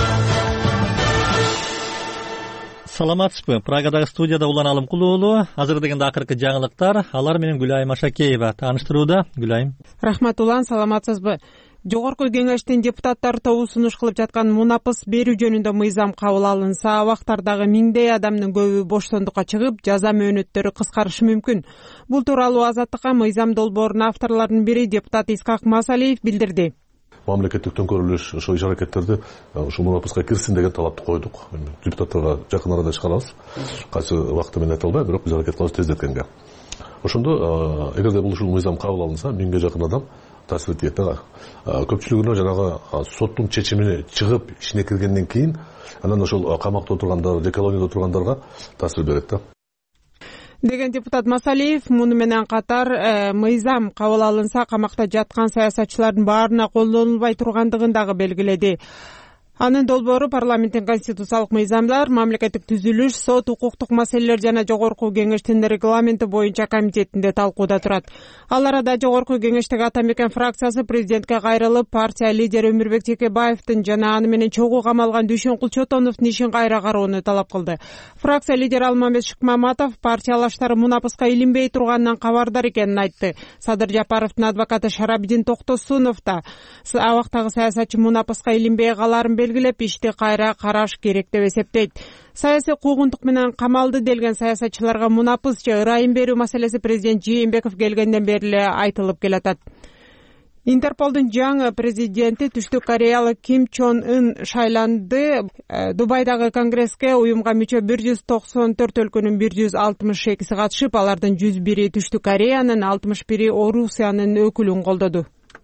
A: Саламатсызбы? Прагадагы студияда Улан Алымкулуулу. Азыр дегенде акыркы жаңылыктар, алар менен Гүлайым Ашакеева тааныштырууда. Гүлайым.
H: Рахмат Улан, саламатсызбы? Жогорку кеңештин депутаттары тобу сунуш кылып жаткан мунапыс берүү жөнүндө мыйзам кабыл алынса, абактардагы миңдей адамдын көбү боштондукка чыгып, жаза мөөнөттөрү кыскарышы мүмкүн. Бул тууралуу Азаттыкка мыйзам долбоорунун авторлорунун бири депутат Исхак Масалиев билдирди.
E: Мамлекеттик төңкөрүлүш ошо иш аракеттерди ушул мунапыска кирсин деген талапты койдук. Депутаттарга жакын арада чыгарабыз. Кайсы убакытта мен айта албайм, бирок биз аракет кылабыз тездеткенге. Ошондо эгерде бул ушул мыйзам кабыл алынса, миңге жакын адам таасир этет да. Көпчүлүгүнө жанагы соттун чечимине чыгып ишине киргенден кийин анан ошол камакта отургандар, колонияда отургандарга таасир берет да.
H: Деген депутат Масалиев муну менен катар мыйзам кабыл алынса, камакта жаткан саясатчылардын баарына колдонулбай тургандыгын дагы белгиледи. Анын долбоору парламенттин конституциялык мыйзамдар, мамлекеттик түзүлүш, сот, укуктук маселелер жана жогорку кеңештин регламенти боюнча комитетинде талкууда турат. Ал арада жогорку кеңештеги ата мекен фракциясы президентке кайрылып, партия лидери Өмүрбек Текебаевдин жана аны менен чогуу камалган Дүйшөнкул Чотоновдун ишин кайра кароону талап кылды. Фракция лидери Алмамет Шыкмаматов партиялаштары мунапыска илинбей турганынан кабардар экенин айтты. Садыр Жапаровдун адвокаты Шарабидин Токтосунов да абактагы саясатчы мунапыска илинбей каларын белгилеп, ишти кайра караш керек деп эсептейт. Саясий куугунтук менен камалды делген саясатчыларга мунапыс же ырайым берүү маселеси президент Жээнбеков келгенден бери эле айтылып келатат. Интерполдун жаңы президенти Түштүк Кореялык Ким Чон Ын шайланды. Дубайдагы конгресске уюмга мүчө бир жүз токсон төрт өлкөнүн бир жүз алтымыш экиси катышып, алардын жүз бири Түштүк Кореянын, алтымыш бири Орусиянын өкүлүн колдоду.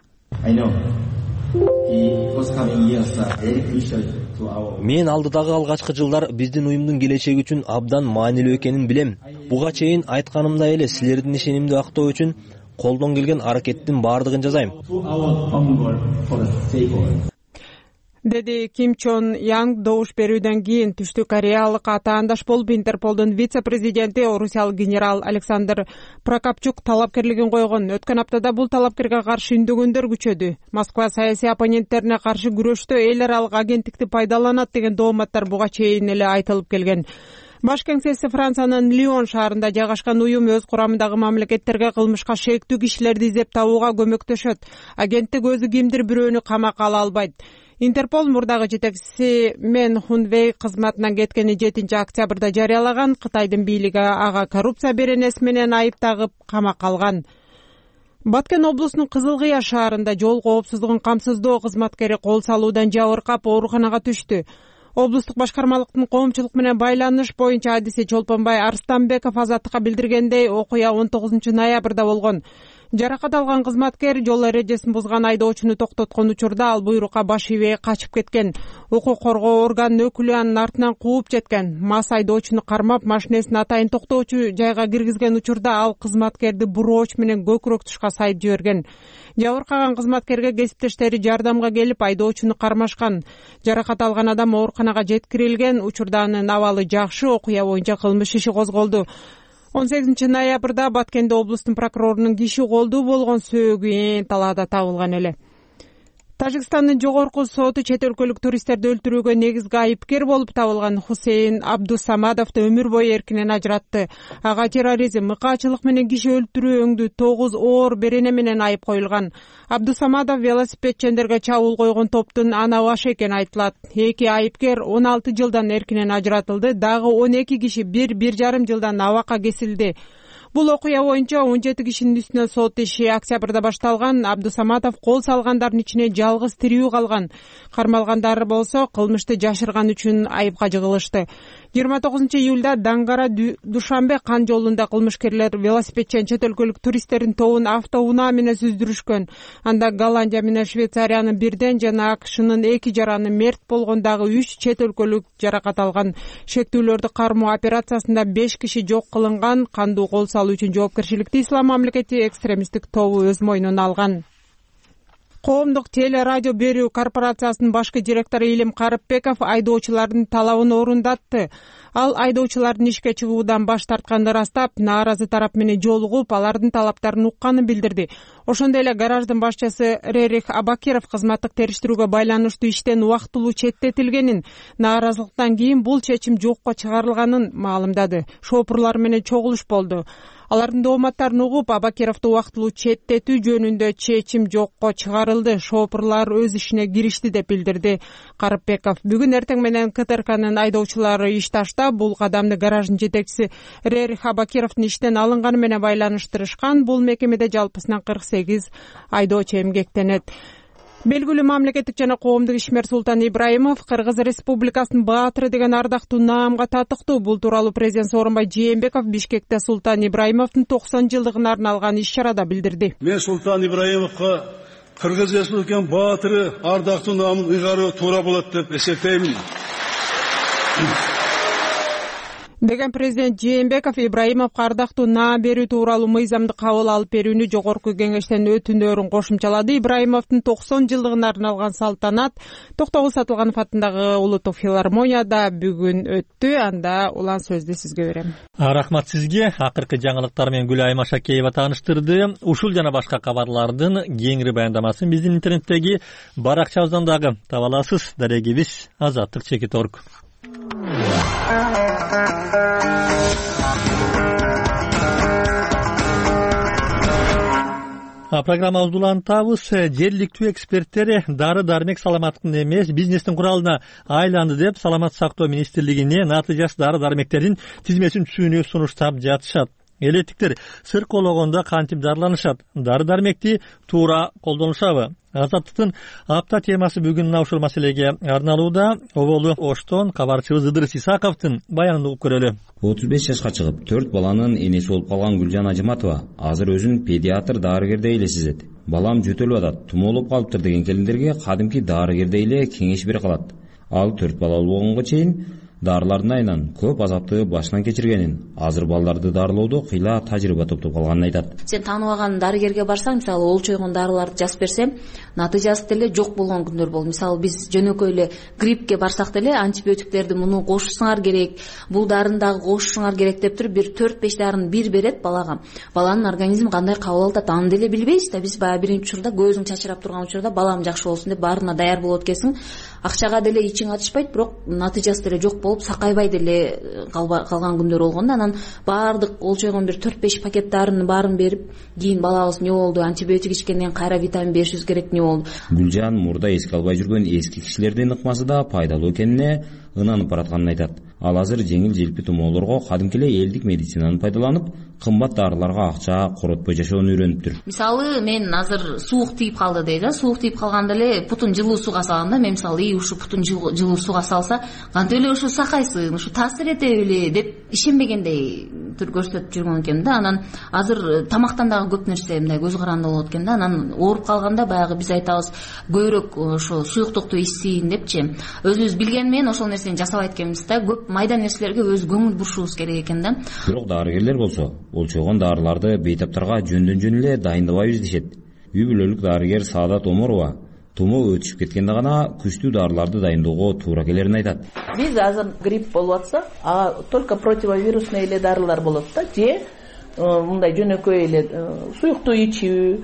G: Мен алдыдагы алгачкы жылдар биздин уюмдун келечеги үчүн абдан маанилүү экенин билем. Буга чейин айтканымдай эле силердин ишенимди актоо үчүн колдон келген аракеттин баардыгын жасайм.
H: Деди Ким Чон Янг добуш берүүдөн кийин Түштүк Кореялык атаандаш болуп Интерполдун вице-президенти орусиялык генерал Александр Прокопчук талапкерлигин койгон. Өткөн аптада бул талапкерге каршы үндөгөндөр күчөдү. Москва саясий оппоненттерине каршы күрөштө эл аралык агенттикти пайдаланат деген дооматтар буга чейин эле айтылып келген. Баш кеңсеси Франциянын Лион шаарында жайгашкан уюм өз курамындагы мамлекеттерге кылмышка шектүү кишилерди издеп табууга көмөктөшөт. Агенттик өзү кимдир бирөөнү камакка ала албайт. Интерпол мурдагы жетекчиси Мен Хунвей кызматынан кеткени жетинчи октябрда жарыялаган. Кытайдын бийлиги ага коррупция беренеси менен айып тагып камакка алган. Баткен облусунун Кызыл Кыя шаарында жол коопсуздугун камсыздоо кызматкери кол салуудан жабыркап ооруканага түштү. Облустук башкармалыктын коомчулук менен байланыш боюнча адиси Чолпонбай Арстанбеков Азаттыкка билдиргендей, окуя он тогузунчу ноябрда болгон. Жаракат алган кызматкер жол эрежесин бузган айдоочуну токтоткон учурда ал буйрукка баш ийбей качып кеткен. Укук коргоо органынын өкүлү анын артынан кууп жеткен. Мас айдоочуну кармап, машинесин атайын токтоочу жайга киргизген учурда ал кызматкерди бурооч менен көкүрөк тушка сайып жиберген. Жабыркаган кызматкерге кесиптештери жардамга келип айдоочуну кармашкан. Жаракат алган адам ооруканага жеткирилген. Учурда анын абалы жакшы. Окуя боюнча кылмыш иши козголду. он сегизинчи ноябрда Баткенде облустун прокурорунун киши колдуу болгон сөөгү талаада табылган эле. Тажикстандын жогорку соту чет өлкөлүк туристтерди өлтүрүүгө негизги айыпкер болуп табылган Хусейн Абдусамадовду өмүр бою эркинен ажыратты. Ага терроризм, мыкаачылык менен киши өлтүрүү өңдүү тогуз оор берене менен айып коюлган. Абдусамадов велосипедчендерге чабуул койгон топтун ана башы экени айтылат. Эки айыпкер он алты жылдан эркинен ажыратылды. Дагы он эки киши бир бир жарым жылдан абакка кесилди. Бул окуя боюнча он жети кишинин үстүнө сот иши октябрда башталган. Абдусаматов кол салгандардын ичине жалгыз тирүү калган. Кармалгандар болсо кылмышты жашырган үчүн айыпка жыгылышты. жыйырма тогузунчу июлда Дангара Душанбе кан жолунда кылмышкерлер велосипедчен чет өлкөлүк туристтердин тобун автоунаа менен сүздүрүшкөн. Анда Голландия менен Швейцариянын бирден жана АКШнын эки жараны мерт болгон, дагы үч чет өлкөлүк жаракат алган. Шектүүлөрдү кармоо операциясында беш киши жок кылынган. Кандуу кол салуу үчүн жоопкерчиликти Ислам мамлекети экстремисттик тобу өз мойнуна алган. Коомдук теле радио берүү корпорациясынын башкы директору Илим Карыпбеков айдоочулардын талабын орундатты. Ал айдоочулардын ишке чыгуудан баш тартканды ырастап, нааразы тарап менен жолугуп, алардын талаптарын укканын билдирди. Ошондой эле гараждын башчысы Рерих Абакиров кызматтык териштирүүгө байланыштуу иштен убактылуу четтетилгенин, нааразылыктан кийин бул чечим жокко чыгарылганын маалымдады. Шопурлар менен чогулуш болду. Алардын дооматтарын угуп, Абакировду убактылуу четтетүү жөнүндө чечим жокко чыгарылды. Шопурлар өз ишине киришти деп билдирди Карыпбеков. Бүгүн эртең менен КТРКнын айдоочулары иш таштап, бул кадамды гараждын жетекчиси Рерих Абакировдун иштен алынганы менен байланыштырышкан. Бул мекемеде жалпысынан кырк сегиз айдоочу эмгектенет. Белгилүү мамлекеттик жана коомдук ишмер Султан Ибраимов Кыргыз Республикасынын баатыры деген ардактуу наамга татыктуу. Бул тууралуу президент Сооронбай Жээнбеков Бишкекте Султан Ибраимовдун токсон жылдыгына арналган иш-чарада билдирди.
I: Мен Султан Ибраимовго Кыргыз Республикасынын баатыры ардактуу наамын ыйгаруу туура болот деп эсептеймин
H: деген президент Жээнбеков Ибраимовго ардактуу наа берүү тууралуу мыйзамды кабыл алып берүүнү жогорку кеңештен өтүнөөрүн кошумчалады. Ибраимовдун токсон жылдыгына арналган салтанат Токтогул Сатылганов атындагы Улуттук филармонияда бүгүн өттү. Анда улан сөздү сизге берем.
A: Рахмат сизге. Акыркы жаңылыктар менен Гүлайым Ашакеева тааныштырды. Ушул жана башка кабарлардын кеңири баяндамасын биздин интернеттеги баракчабыздан дагы таба аласыз. Дарегибиз Азаттык чекит точка орг. Программабызды улантабыз. Жергиликтүү эксперттер дары дармек саламаттыктын эмес, бизнестин куралына айланды деп Саламат сактоо министрлигине натыйжасы дары дармектердин тизмесин түзүүнү сунуштап жатышат. Элеттиктер сыркоологондо кантип дарыланышат? Дары дармекти туура колдонушабы? Азаттыктын апта темасы бүгүн мына ушул маселеге арналууда. Оболу Оштон кабарчыбыз Ыдырыс Исаковдун баянын угуп көрөлү.
M: отуз беш жашка чыгып, төрт баланын энеси болуп калган Гүлжан Ажыматова азыр өзүн педиатр дарыгердей эле сезет. Балам жөтөлүп атат, тумоолуп калыптыр деген келиндерге кадимки дарыгердей эле кеңеш бере калат. Ал төрт балалуу болгонго чейин дарылардын айынан көп азапты башынан кечиргенин, азыр балдарды дарылоодо кыйла тажрыйба топтоп калганын айтат.
Q: Сен тааныбаган дарыгерге барсаң, мисалы олчойгон дарыларды жазып берсем, натыйжасы деле жок болгон күндөр болду. Мисалы биз жөнөкөй эле гриппке барсак деле антибиотиктерди муну кошушуңар керек, бул дарыны дагы кошушуңар керек деп туруп бир төрт беш дарыны бир берет балага. Баланын организми кандай кабыл алат, аны деле билбейбиз да. Биз баягы биринчи учурда көзүң чачырап турган учурда балам жакшы болсун деп баарына даяр болот экенсиң. Акчага деле ичиң ачышпайт, бирок натыйжасы деле жок болуп сакайбай деле калган күндөр болгон да. Анан баардык олчойгон бир төрт беш пакет дарынын баарын берип, кийин балабыз эмне болду, антибиотик ичкенден кайра витамин беришибиз керек эмне болду.
M: Гүлжан мурда эске албай жүргөн эски кишилердин ыкмасы да пайдалуу экенине ынанып баратканын айтат. Ал азыр жеңил желпи тумоолорго кадимки эле элдик медицинаны пайдаланып, кымбат дарыларга акча коротпой жашоону үйрөнүптүр.
Q: Мисалы мен азыр суук тийип калды дейт, суук тийип калганда эле путун жылуу сууга салганда, мен мисалы и ушу путун жылуу сууга салса, кантип эле ушу сакайсың, ушу таасир этеби эле деп ишенбегендей көрсөтүп жүргөн экен да. Анан азыр тамактан дагы көп нерсе мындай көз каранды болот экен да. Анан ооруп калганда баягы биз айтабыз көбүрөөк ошо суюктукту ичсин депчи. Өзүбүз билген менен ошол нерсени жасабайт экенбиз да. Көп майда нерселерге өз көңүл бурушубуз керек экен да.
M: Бирок дарыгерлер болсо болчойгон дарыларды бейтаптарга жөндөн жөн эле дайындабайбыз дешет. Үй бүлөлүк дарыгер Саадат Оморова тумоо өтүшүп кеткенде гана күчтүү дарыларды дайындоого туура келерин айтат.
J: Биз азыр грипп болуп атса, а только противовирусный эле дарылар болот да, же мындай жөнөкөй эле суюктуу ичүү,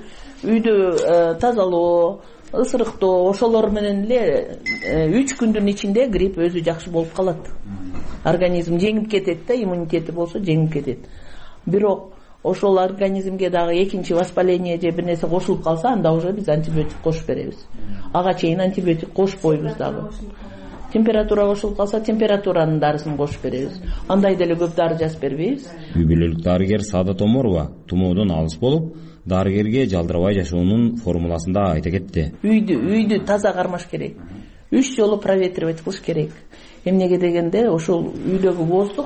J: үйдү тазалоо, ысырыктоо, ошолор менен эле үч күндүн ичинде грипп өзү жакшы болуп калат. Организм жеңип кетет да, иммунитети болсо жеңип кетет. Бирок ошол организмге дагы экинчи воспаление же бир нерсе кошулуп калса, анда уже биз антибиотик кошуп беребиз. Ага чейин антибиотик кошпойбуз дагы. Температура кошулуп калса, температуранын дарысын кошуп беребиз. Андай деле көп дары жазып бербейбиз.
M: Үй бүлөлүк дарыгер Саадат Оморова тумоодон алыс болуп, дарыгерге жалдырабай жашоонун формуласын да айта кетти.
J: Үйдү, үйдү таза кармаш керек. Үч жолу проветривать кылыш керек. Эмнеге дегенде, ошол үйдөгү воздух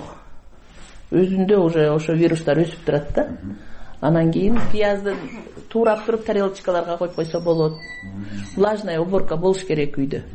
J: өзүндө уже ошо вирустар өсүп турат да. Анан кийин пиязды туурап туруп тарелочкаларга коюп койсо болот. Влажная уборка болуш керек үйдө.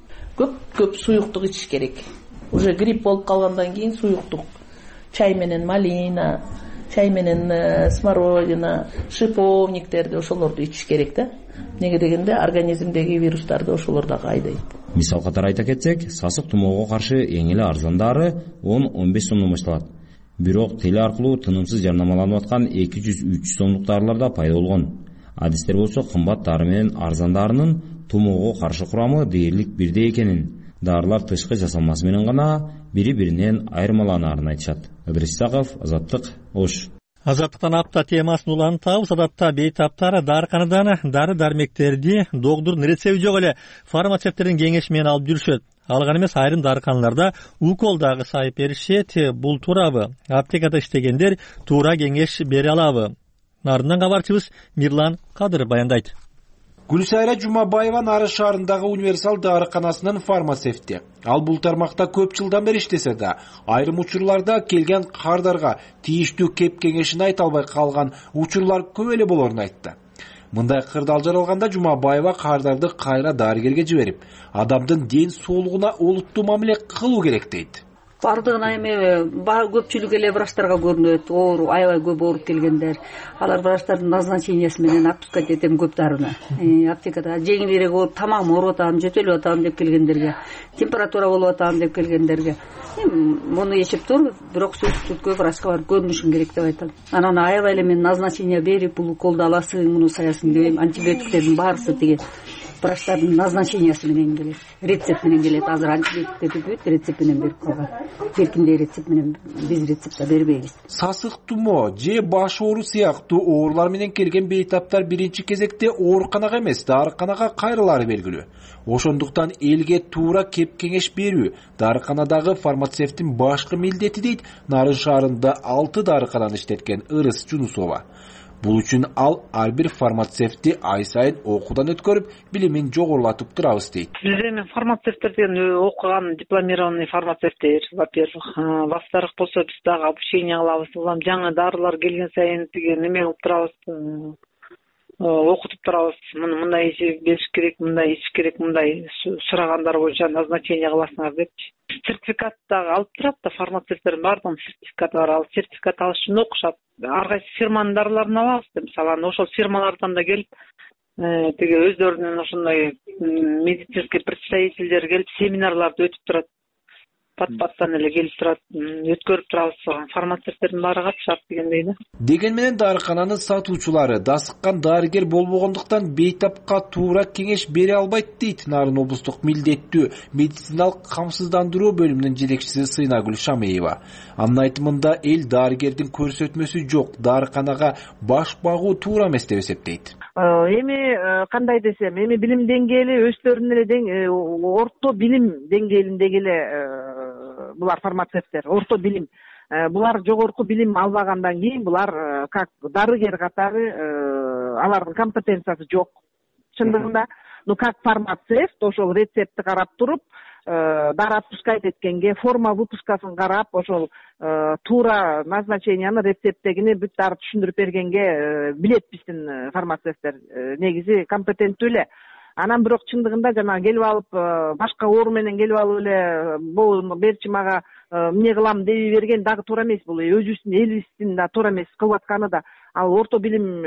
J: Көп-көп суюктук ичиш керек. Уже грипп болуп калгандан кийин суюктук. Чай менен малина, чай менен смородина, шиповниктерди ошолорду ичиш керек да. Неге дегенде организмдеги вирустарды ошолор дагы айдайт.
M: Мисал катары айта кетсек, сасык тумоого каршы эң эле арзан дары он он беш сомдон башталат. Бирок теле аркылуу тынымсыз жарнамаланып аткан эки жүз үч жүз сомдук дарылар да пайда болгон. Адистер болсо кымбат дары менен арзан дарынын тумоого каршы курамы дээрлик бирдей экенин, дарылар тышкы жасалмасы менен гана бири-биринен айырмаланаарын айтышат. Ыдырыс Исаков, Азаттык, Ош.
A: Азаттыктан апта темасын улантабыз. Адатта бейтаптар дарыканадан дары дармектерди доктурдун рецепти жок эле фармацевттердин кеңеши менен алып жүрүшөт. Ал гана эмес, айрым дарыканаларда укол дагы сайып беришет. Бул туурабы? Аптекада иштегендер туура кеңеш бере алабы? Нарындан кабарчыбыз Мирлан Кадыр баяндайт.
K: Гүлсайра Жумабаева Нары шаарындагы универсал дарыканасынын фармацевти. Ал бул тармакта көп жылдан бери иштесе да, айрым учурларда келген кардарга тийиштүү кеп кеңешин айта албай калган учурлар көп эле болорун айтты. Мындай кырдаал жаралганда Жумабаева кардарды кайра дарыгерге жиберип, адамдын ден соолугуна олуттуу мамиле кылуу керек дейт.
C: Бардыгына эми көпчүлүк эле врачтарга көрүнөт, оору, аябай көп ооруп келгендер. Алар врачтардын назначениясы менен отпускать этем көп дарыны. Аптекада жеңилирээк ооруп, тамагым ооруп атам, жөтөлүп атам деп келгендерге, температура болуп атам деп келгендерге, муну ичип тур, бирок сүрүктүккө врачка барып көрүнүшүң керек деп айтам. Анан аябай эле мен назначение берип, бул уколду аласың, муну саясың дебейм. Антибиотиктердин баарысы тиги врачтардын назначениясы менен келет, рецепт менен келет. Азыр антибиотиктерди бүт рецепт менен берип койгон. Эркиндей рецепт менен биз рецептта бербейбиз.
K: Сасык тумо же баш оору сыяктуу оорулар менен келген бейтаптар биринчи кезекте ооруканага эмес, дарыканага кайрылары белгилүү. Ошондуктан элге туура кеп кеңеш берүү дарыканадагы фармацевттин башкы милдети дейт Нарын шаарында алты дарыкананы иштеткен Ырыс Жунусова. Бул үчүн ал ар бир фармацевтти ай сайын окуудан өткөрүп, билимин жогорулатып турабыз дейт.
L: Биз эми фармацевттерден окуган дипломированный фармацевттер, во-первых, во-вторых болсо биз дагы обучение кылабыз. Улам жаңы дарылар келген сайын тиги неме кылып турабыз, окутуп турабыз. Муну мындай бериш керек, мындай ичиш керек, мындай сурагандар боюнча назначение кыласыңар депчи. Сертификат дагы алып турат да, фармацевттердин баардыгынын сертификаты бар. Ал сертификат алыш үчүн окушат. Ар кайсы фирманын дарыларын алабыз деп, мисалы, ошол фирмалардан да келип, тиги өздөрүнүн ошондой медицинский представительдер келип семинарларды өтүп турат. Пат-паттан эле келип турат, өткөрүп турабыз. Фармацевттердин баары катышат дегендей да.
K: Деген менен дарыкананын сатуучулары дасыккан дарыгер болбогондуктан бейтапка туура кеңеш бере албайт дейт Нарын облустук милдеттүү медициналык камсыздандыруу бөлүмүнүн жетекчиси Сыйнагүл Шамеева. Анын айтымында эл дарыгердин көрсөтмөсү жок дарыканага баш багуу туура эмес деп эсептейт.
O: Эми кандай десем, эми билим деңгээли өздөрүнүн эле орто билим деңгээлиндеги эле булар фармацевттер, орто билим. Булар жогорку билим албагандан кийин булар как дарыгер катары алардын компетенциясы жок. Чындыгында ну как фармацевт ошол рецептти карап туруп дары отпускать эткенге форма выпускасын карап ошол туура назначенияны рецепттегини бүт дары түшүндүрүп бергенге билет биздин фармацевттер негизи компетенттүү эле. Анан бирок чындыгында жанагы келип алып башка оору менен келип алып эле бул берчи мага эмне кылам дей берген дагы туура эмес. Бул өзүбүздүн элибиздин да туура эмес кылып атканы да. Ал орто билим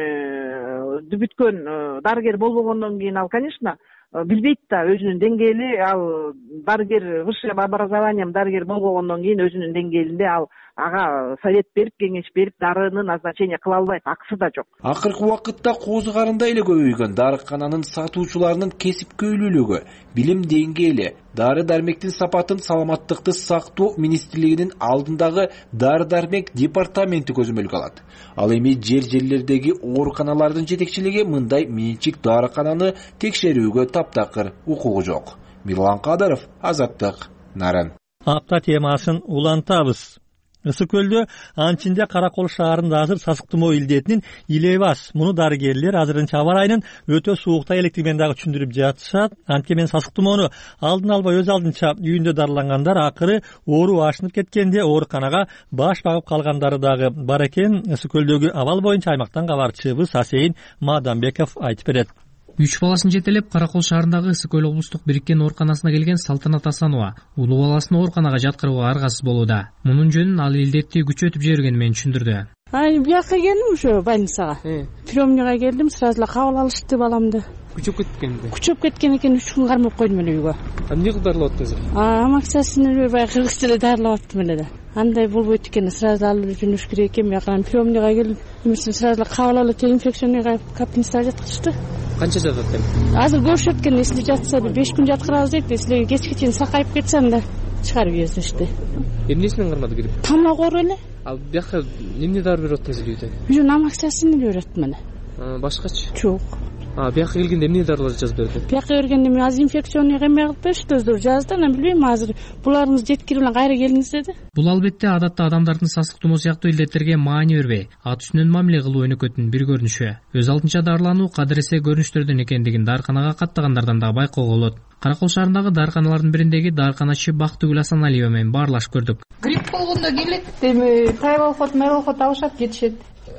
O: бүткөн дарыгер болбогондон кийин ал, конечно, билбейт да өзүнүн деңгээли. Ал дарыгер высшее образованием дарыгер болбогондон кийин өзүнүн деңгээлинде ал ага совет берип, кеңеш берип, дарыны назначение кыла албайт, акысы да жок.
K: Акыркы убакытта козу карындай эле көбөйгөн дарыкананын сатуучуларынын кесипкөйлүүлүгү, билим деңгээли, дары дармектин сапатын саламаттыкты сактоо министрлигинин алдындагы дары дармек департаменти көзөмөлгө алат. Ал эми жер жерлердеги ооруканалардын жетекчилиги мындай менчик дарыкананы текшерүүгө таптакыр укугу жок. Мирлан Кадыров, Азаттык, Нарын.
A: Апта темасын улантабыз. Ысык көлдө анчинде Каракол шаарында азыр сасык тумоо илдетинин илеби аз. Муну дарыгерлер азырынча аба айынын өтө суукта электик менен дагы түшүндүрүп жатышат. Антке менен сасык тумоону алдын албай өз алдынча үйүндө дарылангандар акыры оору ашынып кеткенде ооруканага баш багып калгандары дагы бар экен. Ысык көлдөгү абал боюнча аймактан кабарчыбыз Асейин Мадамбеков айтып берет.
R: Үч баласын жетелеп Каракол шаарындагы Ысык көл облустук бириккен ооруканасына келген Салтанат Асанова улуу баласын ооруканага жаткырууга аргасыз болууда. Мунун жөнүн ал илдетти күчөтүп жибергени менен түшүндүрдү.
B: Ай, бияка келдим ошо больницага. Приемныйга келдим, сразу эле кабыл алышты баламды.
R: Күчөп кеткенди.
B: Күчөп кеткен экен, үч күн кармап койдум эле үйгө.
R: Эмне кылып дарылап аттыңыз?
B: А, амаксасын баягы кыргызча эле дарылап аттым эле да. Андай болбойт экен, сразу алып жүрүш керек экен. Бияка приемныйга келип, эмесин сразу эле кабыл алып инфекционныйга капельницага жаткызышты.
R: Канча жатат эми?
B: Азыр көрүшөт экен, если жатса беш күн жаткырабыз дейт. Если кечке чейин сакайып кетсе анда чыгарып жиберишти.
R: Эмнесинен кармады грипп?
B: Тамак оору эле.
R: Ал бияка эмне дары берип аттыңыз үйдө?
B: Үйдө амаксасын эле берип аттым эле.
R: Башкачы?
B: Жок.
R: А, бияка келгенде эмне дарылар жазып берди?
B: Бияка бергенде мен азыр инфекционный эме кылып беришти, өздөрү жазды. Анан билбейм, азыр буларыңыз жеткирип эле кайра келиңиз деди.
R: Бул албетте адатта адамдардын сасык тумоо сыяктуу илдеттерге маани бербей, ат үстүнөн мамиле кылуу өнөкөтүнүн бир көрүнүшү. Өз алдынча дарылануу кадыресе көрүнүштөрдөн экендигин дарыканага каттагандардан да байкоого болот. Каракол шаарындагы дарыканалардын бириндеги дарыканачы Бактыгүл Асаналиева менен баарлашып көрдүк.
X: Грипп болгондо келет, эми тайвалхот, майвалхот алышат, кетишет.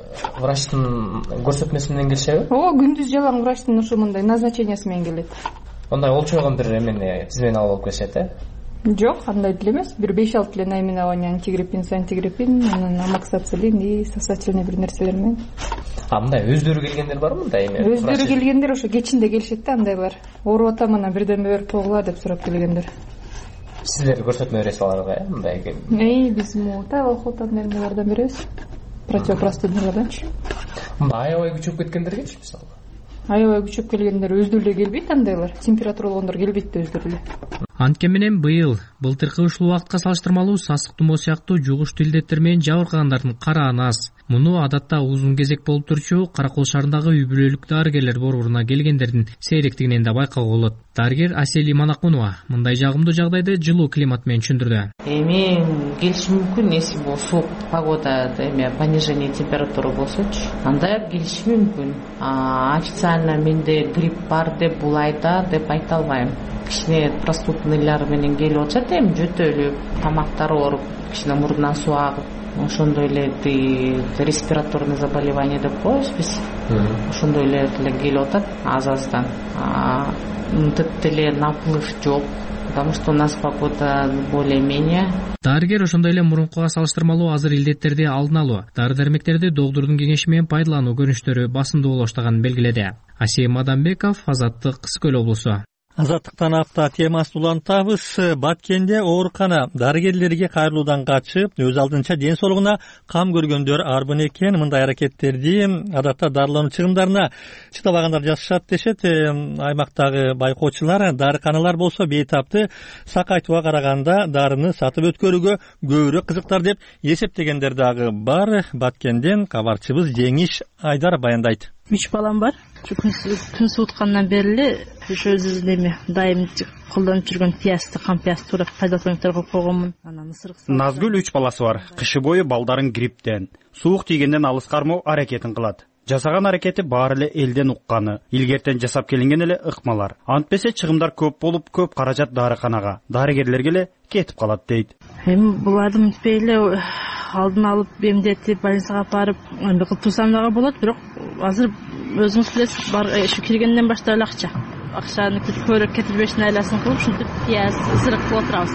R: Врачтын көрсөтмөсү менен келишеби?
X: Ооба, күндүз жалаң врачтын ушу мындай назначениясы менен келет.
R: Ондай олчойгон бир эмени сиз менен алып келишет, э?
X: Жок, андай деле эмес. Бир беш алты эле наименование антигриппин, антигриппин, анан амоксициллин и сосательный бир нерселер менен.
R: А мындай өздөрү келгендер барбы мындай эме?
X: Өздөрү келгендер ошо кечинде келишет да, андай бар. Ооруп атам, анан бирдеме берип койгула деп сурап келгендер.
R: Сиздер көрсөтмө бересиз аларга, э, мындай?
X: Эй, биз му тайвалхот нерселерден беребиз. Противопростудныйlardanчы.
R: Мындай аябай күчөп кеткендергечи мисалы?
X: Аябай күчөп келгендер өздөрү эле келбейт, андайлар. Температура болгондор келбейт да өздөрү эле.
R: Антке менен быйыл былтыркы ушул убакытка салыштырмалуу сасык тумоо сыяктуу жугуштуу илдеттер менен жабыркагандардын карааны аз. Муну адатта узун кезек болуп турчу Каракол шаарындагы үй бүлөлүк дарыгерлер борборуна келгендердин сейректигинен да байкоого болот. Дарыгер Асели Манакунова мындай жагымдуу жагдайды жылуу климат менен түшүндүрдү.
J: Эми келиши мүмкүн, если бул суук погода, эме понижение температуры болсочу, анда келиши мүмкүн. Официально менде грипп бар деп бул айда деп айта албайм. Кичине простудныйлар менен келип атышат, эми жөтөлүп, тамактары ооруп, кичине мурдунан суу агып, ошондой эле респираторный заболевание деп коебуз биз. Ошондой эле келип атат аз-аздан. Типти эле наплыв жок, потому что у нас погода более-менее.
R: Дарыгер ошондой эле мурункуга салыштырмалуу азыр илдеттерди алдын алуу, дары дармектерди доктурдун кеңеши менен пайдалануу көрүнүштөрү басымдуу боло баштаганын белгиледи. Асейин Мадамбеков, Азаттык, Ысык көл облусу.
A: Азаттыктан апта темасын улантабыз. Баткенде оорукана дарыгерлерге кайрылуудан качып, өз алдынча ден соолугуна кам көргөндөр арбын экен. Мындай аракеттерди адатта дарылануу чыгымдарына чыдабагандар жасашат дешет. Аймактагы байкоочулар дарыканалар болсо бейтапты сакайтууга караганда дарыны сатып өткөрүүгө көбүрөөк кызыктар деп эсептегендер дагы бар. Баткенден кабарчыбыз Жеңиш Айдар баяндайт.
B: Үч балам бар. Күн суыткандан бери эле ошо өзүбүз эме дайым колдонуп жүргөн пиязды, кам пияз туура фитоплагментер кылып койгонмун. Анан ысырык.
D: Назгүл үч баласы бар. Кышы бою балдарын грипптен, суук тийгенден алыс кармоо аракетин кылат. Жасаган аракети баары эле элден укканы, илгертен жасап келинген эле ыкмалар. Антпесе чыгымдар көп болуп, көп каражат дарыканага, дарыгерлерге эле кетип калат дейт.
B: Эми буларды мынтпей эле алдын алып эмдетип больницага барып эми кылып турсам дагы болот, бирок азыр өзүңүз билесиз, бар ушу киргенден баштап эле акча. Акчаны көрөк кетирбештин айласын кылып, ушинтип пияз, ысырык кылып отурабыз.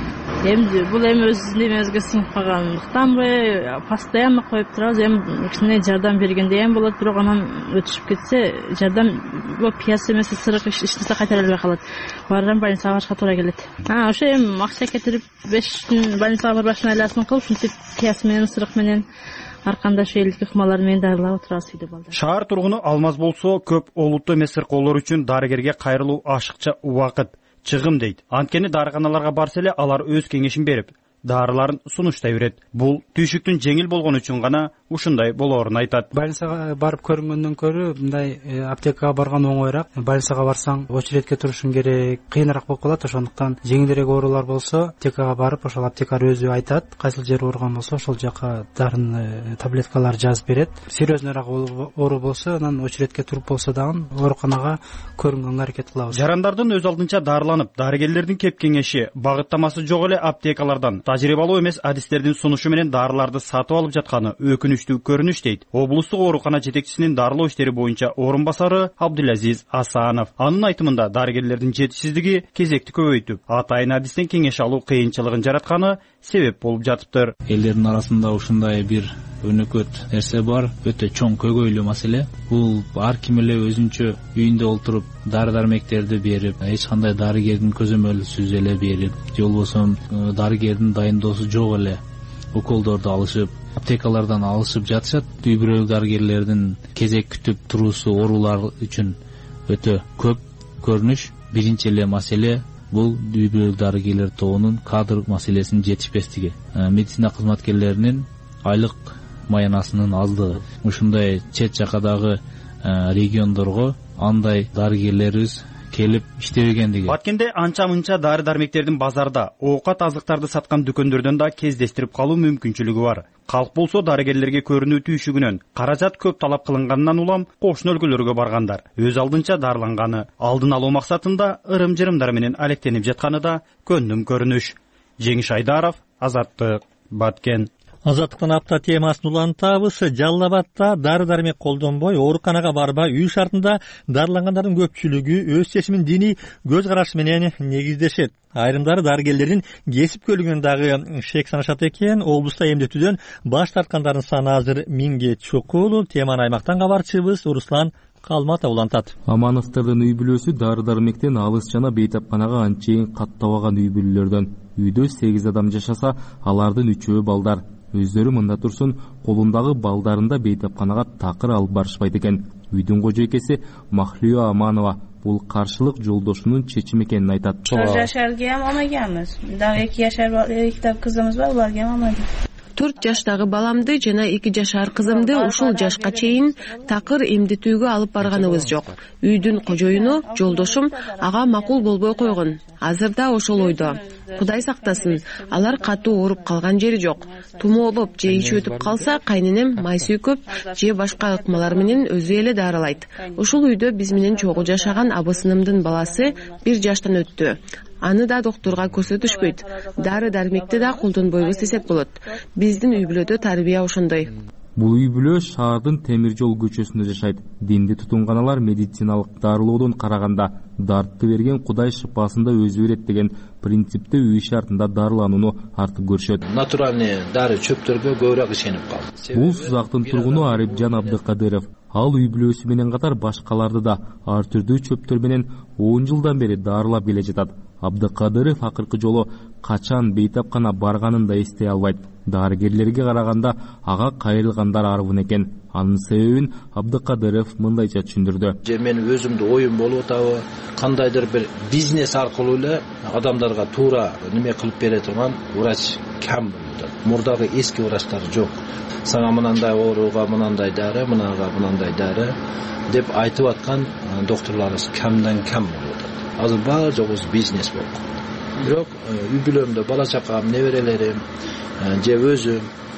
B: Эми бул эми өз немебизге сиңип калгандыктанбы, постоянно коюп турабыз. Эми кичине жардам бергенде эми болот, бирок анан өтүшүп кетсе, жардам бул пияз эмес, ысырык иштесе кайтара элбей калат. Барам больницага барышка туура келет. А, ошо эми акча кетирип беш күн больницага барбаштын айласын кылып, ушинтип пияз менен, ысырык менен аркандаш элдик ыкмалар менен дарылап отурабыз үйдө балдар.
D: Шаар тургуну Алмаз болсо, көп олуттуу эмес ыркоолор үчүн дарыгерге кайрылуу ашыкча убакыт, чыгым дейт. Анткени дарыканаларга барса эле алар өз кеңешин берип, дарыларын сунуштай берет. Бул түйшүктүн жеңил болгону үчүн гана ушундай болоорун айтат.
P: Больницага барып көрүнгөндөн көрө мындай аптекага барган оңоюраак. Больницага барсаң очередке турушуң керек, кыйыныраак болуп калат. Ошондуктан жеңилирээк оорулар болсо, аптекага барып, ошол аптекар өзү айтат, кайсыл жери ооруган болсо, ошол жака дарын таблеткалар жазып берет. Серьезныйраак оору болсо, анан очередке туруп болсо дагы ооруканага көрүнгөнгө аракет кылабыз.
D: Жарандардын өз алдынча дарыланып, дарыгерлердин кеп кеңеши, багыттамасы жок эле аптекалардан тажрыйбалуу эмес адистердин сунушу менен дарыларды сатып алып жатканы өкүнүчтүү көрүнүш дейт. Облустук оорукана жетекчисинин дарылоо иштери боюнча орун басары Абдулазиз Асанов. Анын айтымында дарыгерлердин жетишсиздиги кезекти көбөйтүп, атайын адистен кеңеш алуу кыйынчылыгын жаратканы себеп болуп жатыптыр.
S: Элдердин арасында ушундай бир өнөкөт нерсе бар, өтө чоң көйгөйлүү маселе. Бул ар ким эле өзүнчө үйүндө отуруп дары дармектерди берип, эч кандай дарыгердин көзөмөлсүз эле берип, же болбосо дарыгердин дайындоосу жок эле уколдорду алышып, аптекалардан алышып жатышат. Үй бүлөлүк дарыгерлердин кезек күтүп туруусу оорулар үчүн өтө көп көрүнүш. Биринчи эле маселе бул үй бүлөлүк дарыгерлер тобунун кадр маселесинин жетишпестиги, медицина кызматкерлеринин айлык маянасынын аздыгы. Ушундай чет жакадагы региондорго андай дарыгерлерибиз келип иштебегендиги.
D: Баткенде анча-мынча дары дармектердин базарда, оокат азыктарды саткан дүкөндөрдөн да кездестирип калуу мүмкүнчүлүгү бар. Калк болсо дарыгерлерге көрүнүү түйшүгүнөн каражат көп талап кылынганынан улам кошуна өлкөлөргө баргандар өз алдынча дарыланганы, алдын алуу максатында ырым-жырымдар менен алектенип жатканы да көндүм көрүнүш. Жеңиш Айдаров, Азаттык, Баткен.
A: Азаттыктын апта темасын улантабыз. Жалал Абадта дары дармек колдонбой, ооруканага барбай, үй шартында дарылангандардын көпчүлүгү өз чечимин диний көз карашы менен негиздешет. Айрымдары дарыгерлердин кесипкөйлүгүнөн дагы шек санашат экен. Облуста эмдетүүдөн баш тарткандардын саны азыр миңге чукул. Теманы аймактан кабарчыбыз Руслан Калматов улантат.
T: Амановдордун үй бүлөсү дары дармектен алыс жана бейтапканага анчейин каттабаган үй бүлөлөрдөн. Үйдө сегиз адам жашаса, алардын үчөө балдар. Өздөрү мында турсун, колундагы балдарында бейтапканага такыр алып барышпайт экен. Үйдүн кожойкеси Махлио Аманова бул каршылык жолдошунун чечими экенин айтат.
Y: төрт жашарга ham olmaganmiz. Дагы эки жашар эки кызымыз бар, буларга ham olmadik.
Z: төрт жаштагы баламды жана эки жашар кызымды ушул жашка чейин такыр эмдетүүгө алып барганыбыз жок. Үйдүн кожоюну, жолдошум ага макул болбой койгон. Азыр да ошол ойдо. Кудай сактасын, алар катуу ооруп калган жери жок. Тумоолоп же ичи өтүп калса, кайненем май сүйкөп же башка ыкмалар менен өзү эле дарылайт. Ушул үйдө биз менен чогуу жашаган абысынымдын баласы бир жаштан өттү. Аны да доктурга көрсөтүшпөйт. Дары дармекти да колдонбойбуз десек болот. Биздин үй бүлөдө тарбия ошондой.
T: Бул үй бүлө шаардын Темир жол көчөсүндө жашайт. Динди тутунганалар медициналык дарылоодон караганда дартты берген Кудай шыпасында өзү берет деген принципте үй шартында дарыланууну артык көрүшөт.
K: Натуральный дары чөптөргө көбүрөөк ишенип калды.
T: Бул Сузактын тургуну Арипжан Абдыкадыров. Ал үй бүлөсү менен катар башкаларды да ар түрдүү чөптөр менен он жылдан бери дарылап келе жатат. Абдыкадыров акыркы жолу качан бейтапкана барганын да эстей албайт. Дарыгерлерге караганда ага кайрылгандар арбын экен. Анын себебин Абдыкадыров мындайча түшүндүрдү.
K: Же мен өзүмдү оюм болуп атабы, кандайдыр бир бизнес аркылуу эле адамдарга туура неме кылып бере турган врач кам болду. Мурдагы эски врачтар жок. Сага мынандай ооруга мынандай дары, мынага мынандай дары деп айтып аткан докторлорубуз камдан кам болуп атат. Азыр баары жогубуз бизнес болуп калды. Бирок үй бүлөмдө бала чакам, неберелерим же өзүм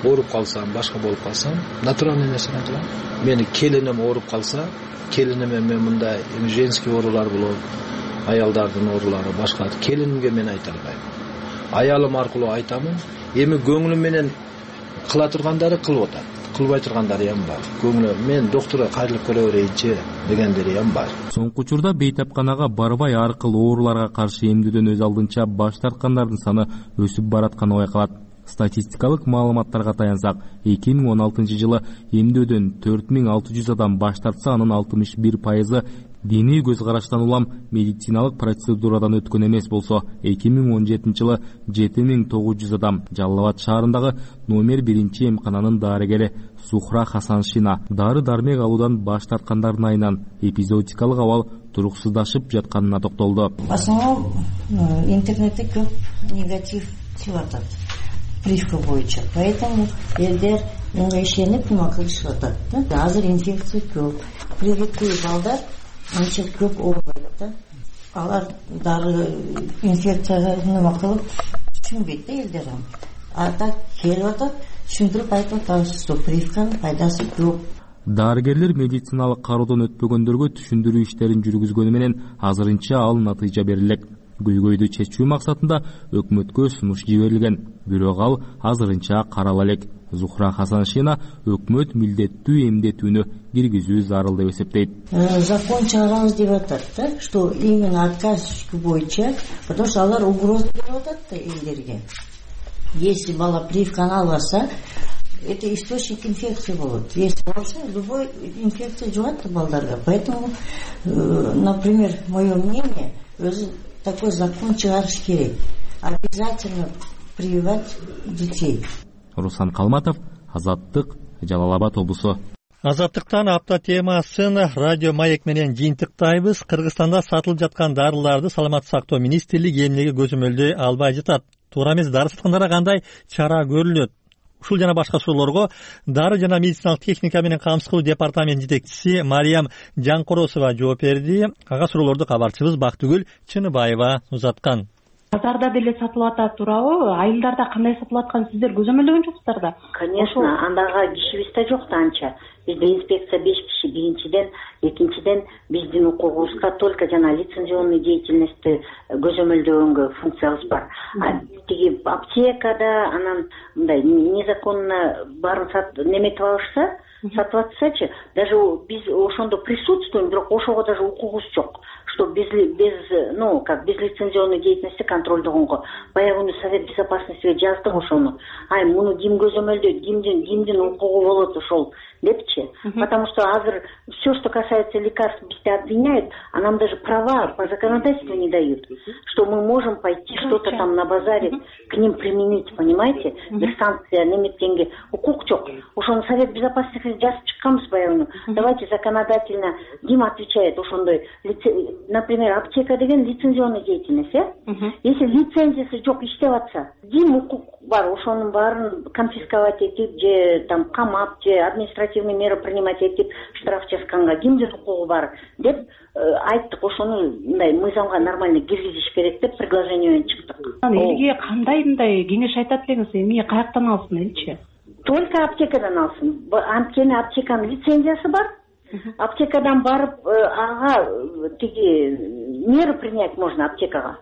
K: ооруп калсам, башка болуп калсам, натуральный нерсени кылам. Мени келиним ооруп калса, келиниме мен мындай эми женский оорулар болот, аялдардын оорулары башка. Келинимге мен айта албайм. Аялым аркылуу айтамын. Эми көңүлүм менен кыла тургандары кылып атат, кылбай тургандары ham бар. Көңүлүм мен доктурга кайрылып көрө берейинчи дегендери ham бар.
T: Соңку учурда бейтапканага барбай аркылуу ооруларга каршы эмдүүдөн өз алдынча баш тарткандардын саны өсүп баратканы байкалат. Статистикалык маалыматтарга таянсак, эки миң он алтынчы жылы эмдөөдөн төрт миң алты жүз адам баш тартса, анын алтымыш бир пайызы диний көз караштан улам медициналык процедурадан өткөн эмес болсо, эки миң он жетинчи жылы жети миң тогуз жүз адам. Жалал Абад шаарындагы номер биринчи эмкананын дарыгери Зухра Хасаншина дары дармек алуудан баш тарткандардын айынан эпизодикалык абал туруксуздашып жатканына токтолду.
E: В основном интернетте көп негатив чыгып атат. Прививка боюнча. Поэтому элдер мынга ишенип нема кылышып атат да. Азыр инфекция көп. Прививкалуу балдар анча көп оорубайт да. Алар дары инфекцияга нема кылып түшүнбөйт да элдер. А так келип атат, түшүндүрүп айтып атабыз, что прививканын пайдасы көп.
T: Дарыгерлер медициналык кароодон өтпөгөндөргө түшүндүрүү иштерин жүргүзгөнү менен азырынча ал натыйжа берилет. Көйгөйдү чечүү максатында өкмөткө сунуш жиберилген, бирок ал азырынча карала элек. Зухра Хасаншина өкмөт милдеттүү эмдетүүнү киргизүү зарыл деп эсептейт.
E: Закон чыгарабыз деп атат да, что именно отказ боюнча, потому что алар угроза берип атат да элдерге. Если бала прививканы албаса, это источник инфекции болот. Если вообще любой инфекция жугат балдарга. Поэтому, например, мое мнение, өзү такой закон чыгарыш керек. Обязательно прививать детей.
T: Руслан Калматов, Азаттык, Жалал Абад облусу.
A: Азаттыктан апта темасын радио маек менен жыйынтыктайбыз. Кыргызстанда сатылып жаткан дарыларды саламаттык сактоо министрлиги эмнеге көзөмөлдөй албай жатат? Туура эмес, дары саткандарга кандай чара көрүлөт? Ушул жана башка суроолорго дары жана медициналык техника менен камсыз кылуу департамент жетекчиси Мариям Жаңкоросова жооп берди. Ага суроолорду кабарчыбыз Бактыгүл Чыныбаева узаткан.
F: Базарда деле сатылып атат туурабы? Айылдарда кандай сатылып атканын сиздер көзөмөлдөгөн жоксуздар да?
N: Конечно, андага кишибиз да жок да анча. Бизде инспекция беш киши, биринчиден, экинчиден биздин укугубузга только жана лицензионный деятельностьти көзөмөлдөгөнгө функциябыз бар. А тиги аптекада анан мындай незаконно баарын неметип алышса, сатып атсачы, даже биз ошондо присутствуем, бирок ошого даже укугубуз жок, что без без ну как без лицензионной деятельности контролдогонго. Баягы Совет безопасностиге жаздык ошону. Ай, муну ким көзөмөлдөйт, кимдин кимдин укугу болот ошол депчи. Потому что азыр все, что касается лекарств, бизди обвиняют, а нам даже права по законодательству не дают, что мы можем пойти что-то там на базаре к ним применить, понимаете? Бир санкция неметкенге укук жок. Ошону Совет безопасности жазып чыкканбыз баягы. Давайте законодательно ким отвечает ошондой, например, аптека деген лицензионный деятельность, э? Если лицензиясы жок иштеп атса, ким укук бар, ошонун баарын конфисковать этип же там камап же административный мера принимать этип штраф жазганга кимдин укугу бар деп айттык. Ошону мындай мыйзамга нормально киргизиш керек деп предложение менен чыктык.
F: Элге кандай мындай кеңеш айтат элеңиз, эмне каяктан алсын элчи?
N: Только аптекадан алсын. Анткени аптеканын лицензиясы бар. Аптекадан барып ага тиги меры принять можно аптекага.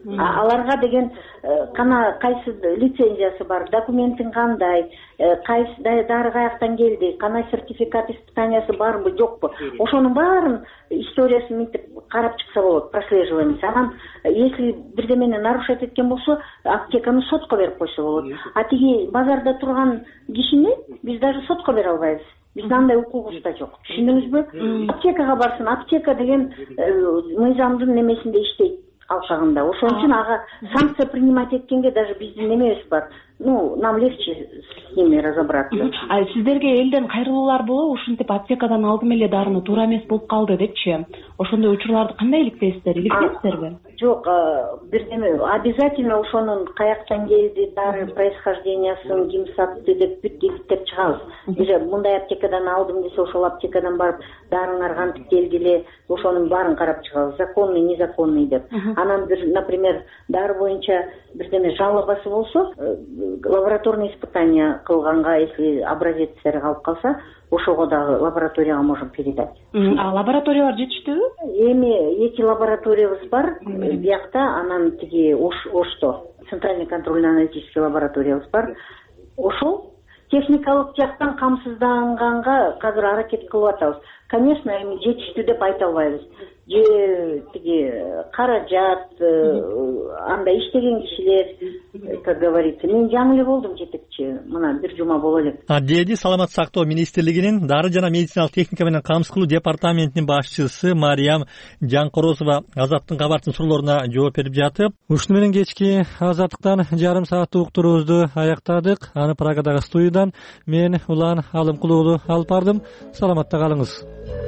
N: А аларга деген кана кайсы лицензиясы бар, документин кандай, кайсы дары каяктан келди, кана сертификат испытаниясы барбы, жокпу. Ошонун баарын историясын мынтип карап чыкса болот, прослеживание. Анан если бирдемени нарушать эткен болсо, аптеканы сотко берип койсо болот. А тиги базарда турган кишини биз даже сотко бере албайбыз. Биздин андай укугубуз да жок. Түшүндүңүзбү? Аптекага барсын. Аптека деген мыйзамдын немесинде иштейт алкагында. Ошон үчүн ага санкция принимать эткенге даже биздин немебиз бар. Ну, нам легче с ними разобраться.
F: А сиздерге элден кайрылуулар болобу? Ушинтип аптекадан алдым эле дарыны туура эмес болуп калды депчи. Ошондой учурларды кандай иликтейсиздер? Иликтейсиздерби?
N: жок, бирдеме обязательно ошонун каяктан келди, дары происхождениясын ким сатты деп бүт иликтеп чыгабыз. Же мындай аптекадан алдым десе ошол аптекадан барып дарыңар кантип келди эле ошонун баарын карап чыгабыз, законный, незаконный деп. Анан бир, например, дары боюнча бирдеме жалобасы болсо, лабораторный испытание кылганга, если образецтери калып калса, ошого дагы лабораторияга можем передать.
F: А лабораториялар жетиштүүбү?
N: Эми эки лабораториябыз бар биякта, анан тиги Ошто центральный контрольно-аналитический лабораториябыз бар. Ошол техникалык жактан камсызданганга казыр аракет кылып атабыз. Конечно, эми жетиштүү деп айта албайбыз. Же тиги каражат, анда иштеген кишилер, как говорится, мен жаңы эле болдум жетекчи, мына бир жума боло элек.
A: Деди Саламаттык сактоо министрлигинин дары жана медициналык техника менен камсыз кылуу департаментинин башчысы Мариям Жаңкоросова Азаттын кабардын суроолоруна жооп берип жатып, ушуну менен кечки Азаттыктан жарым сааттык уктуруубузду аяктадык. Аны Прагадагы студиядан мен Улан Алымкулуу алып бардым. Саламатта калыңыз.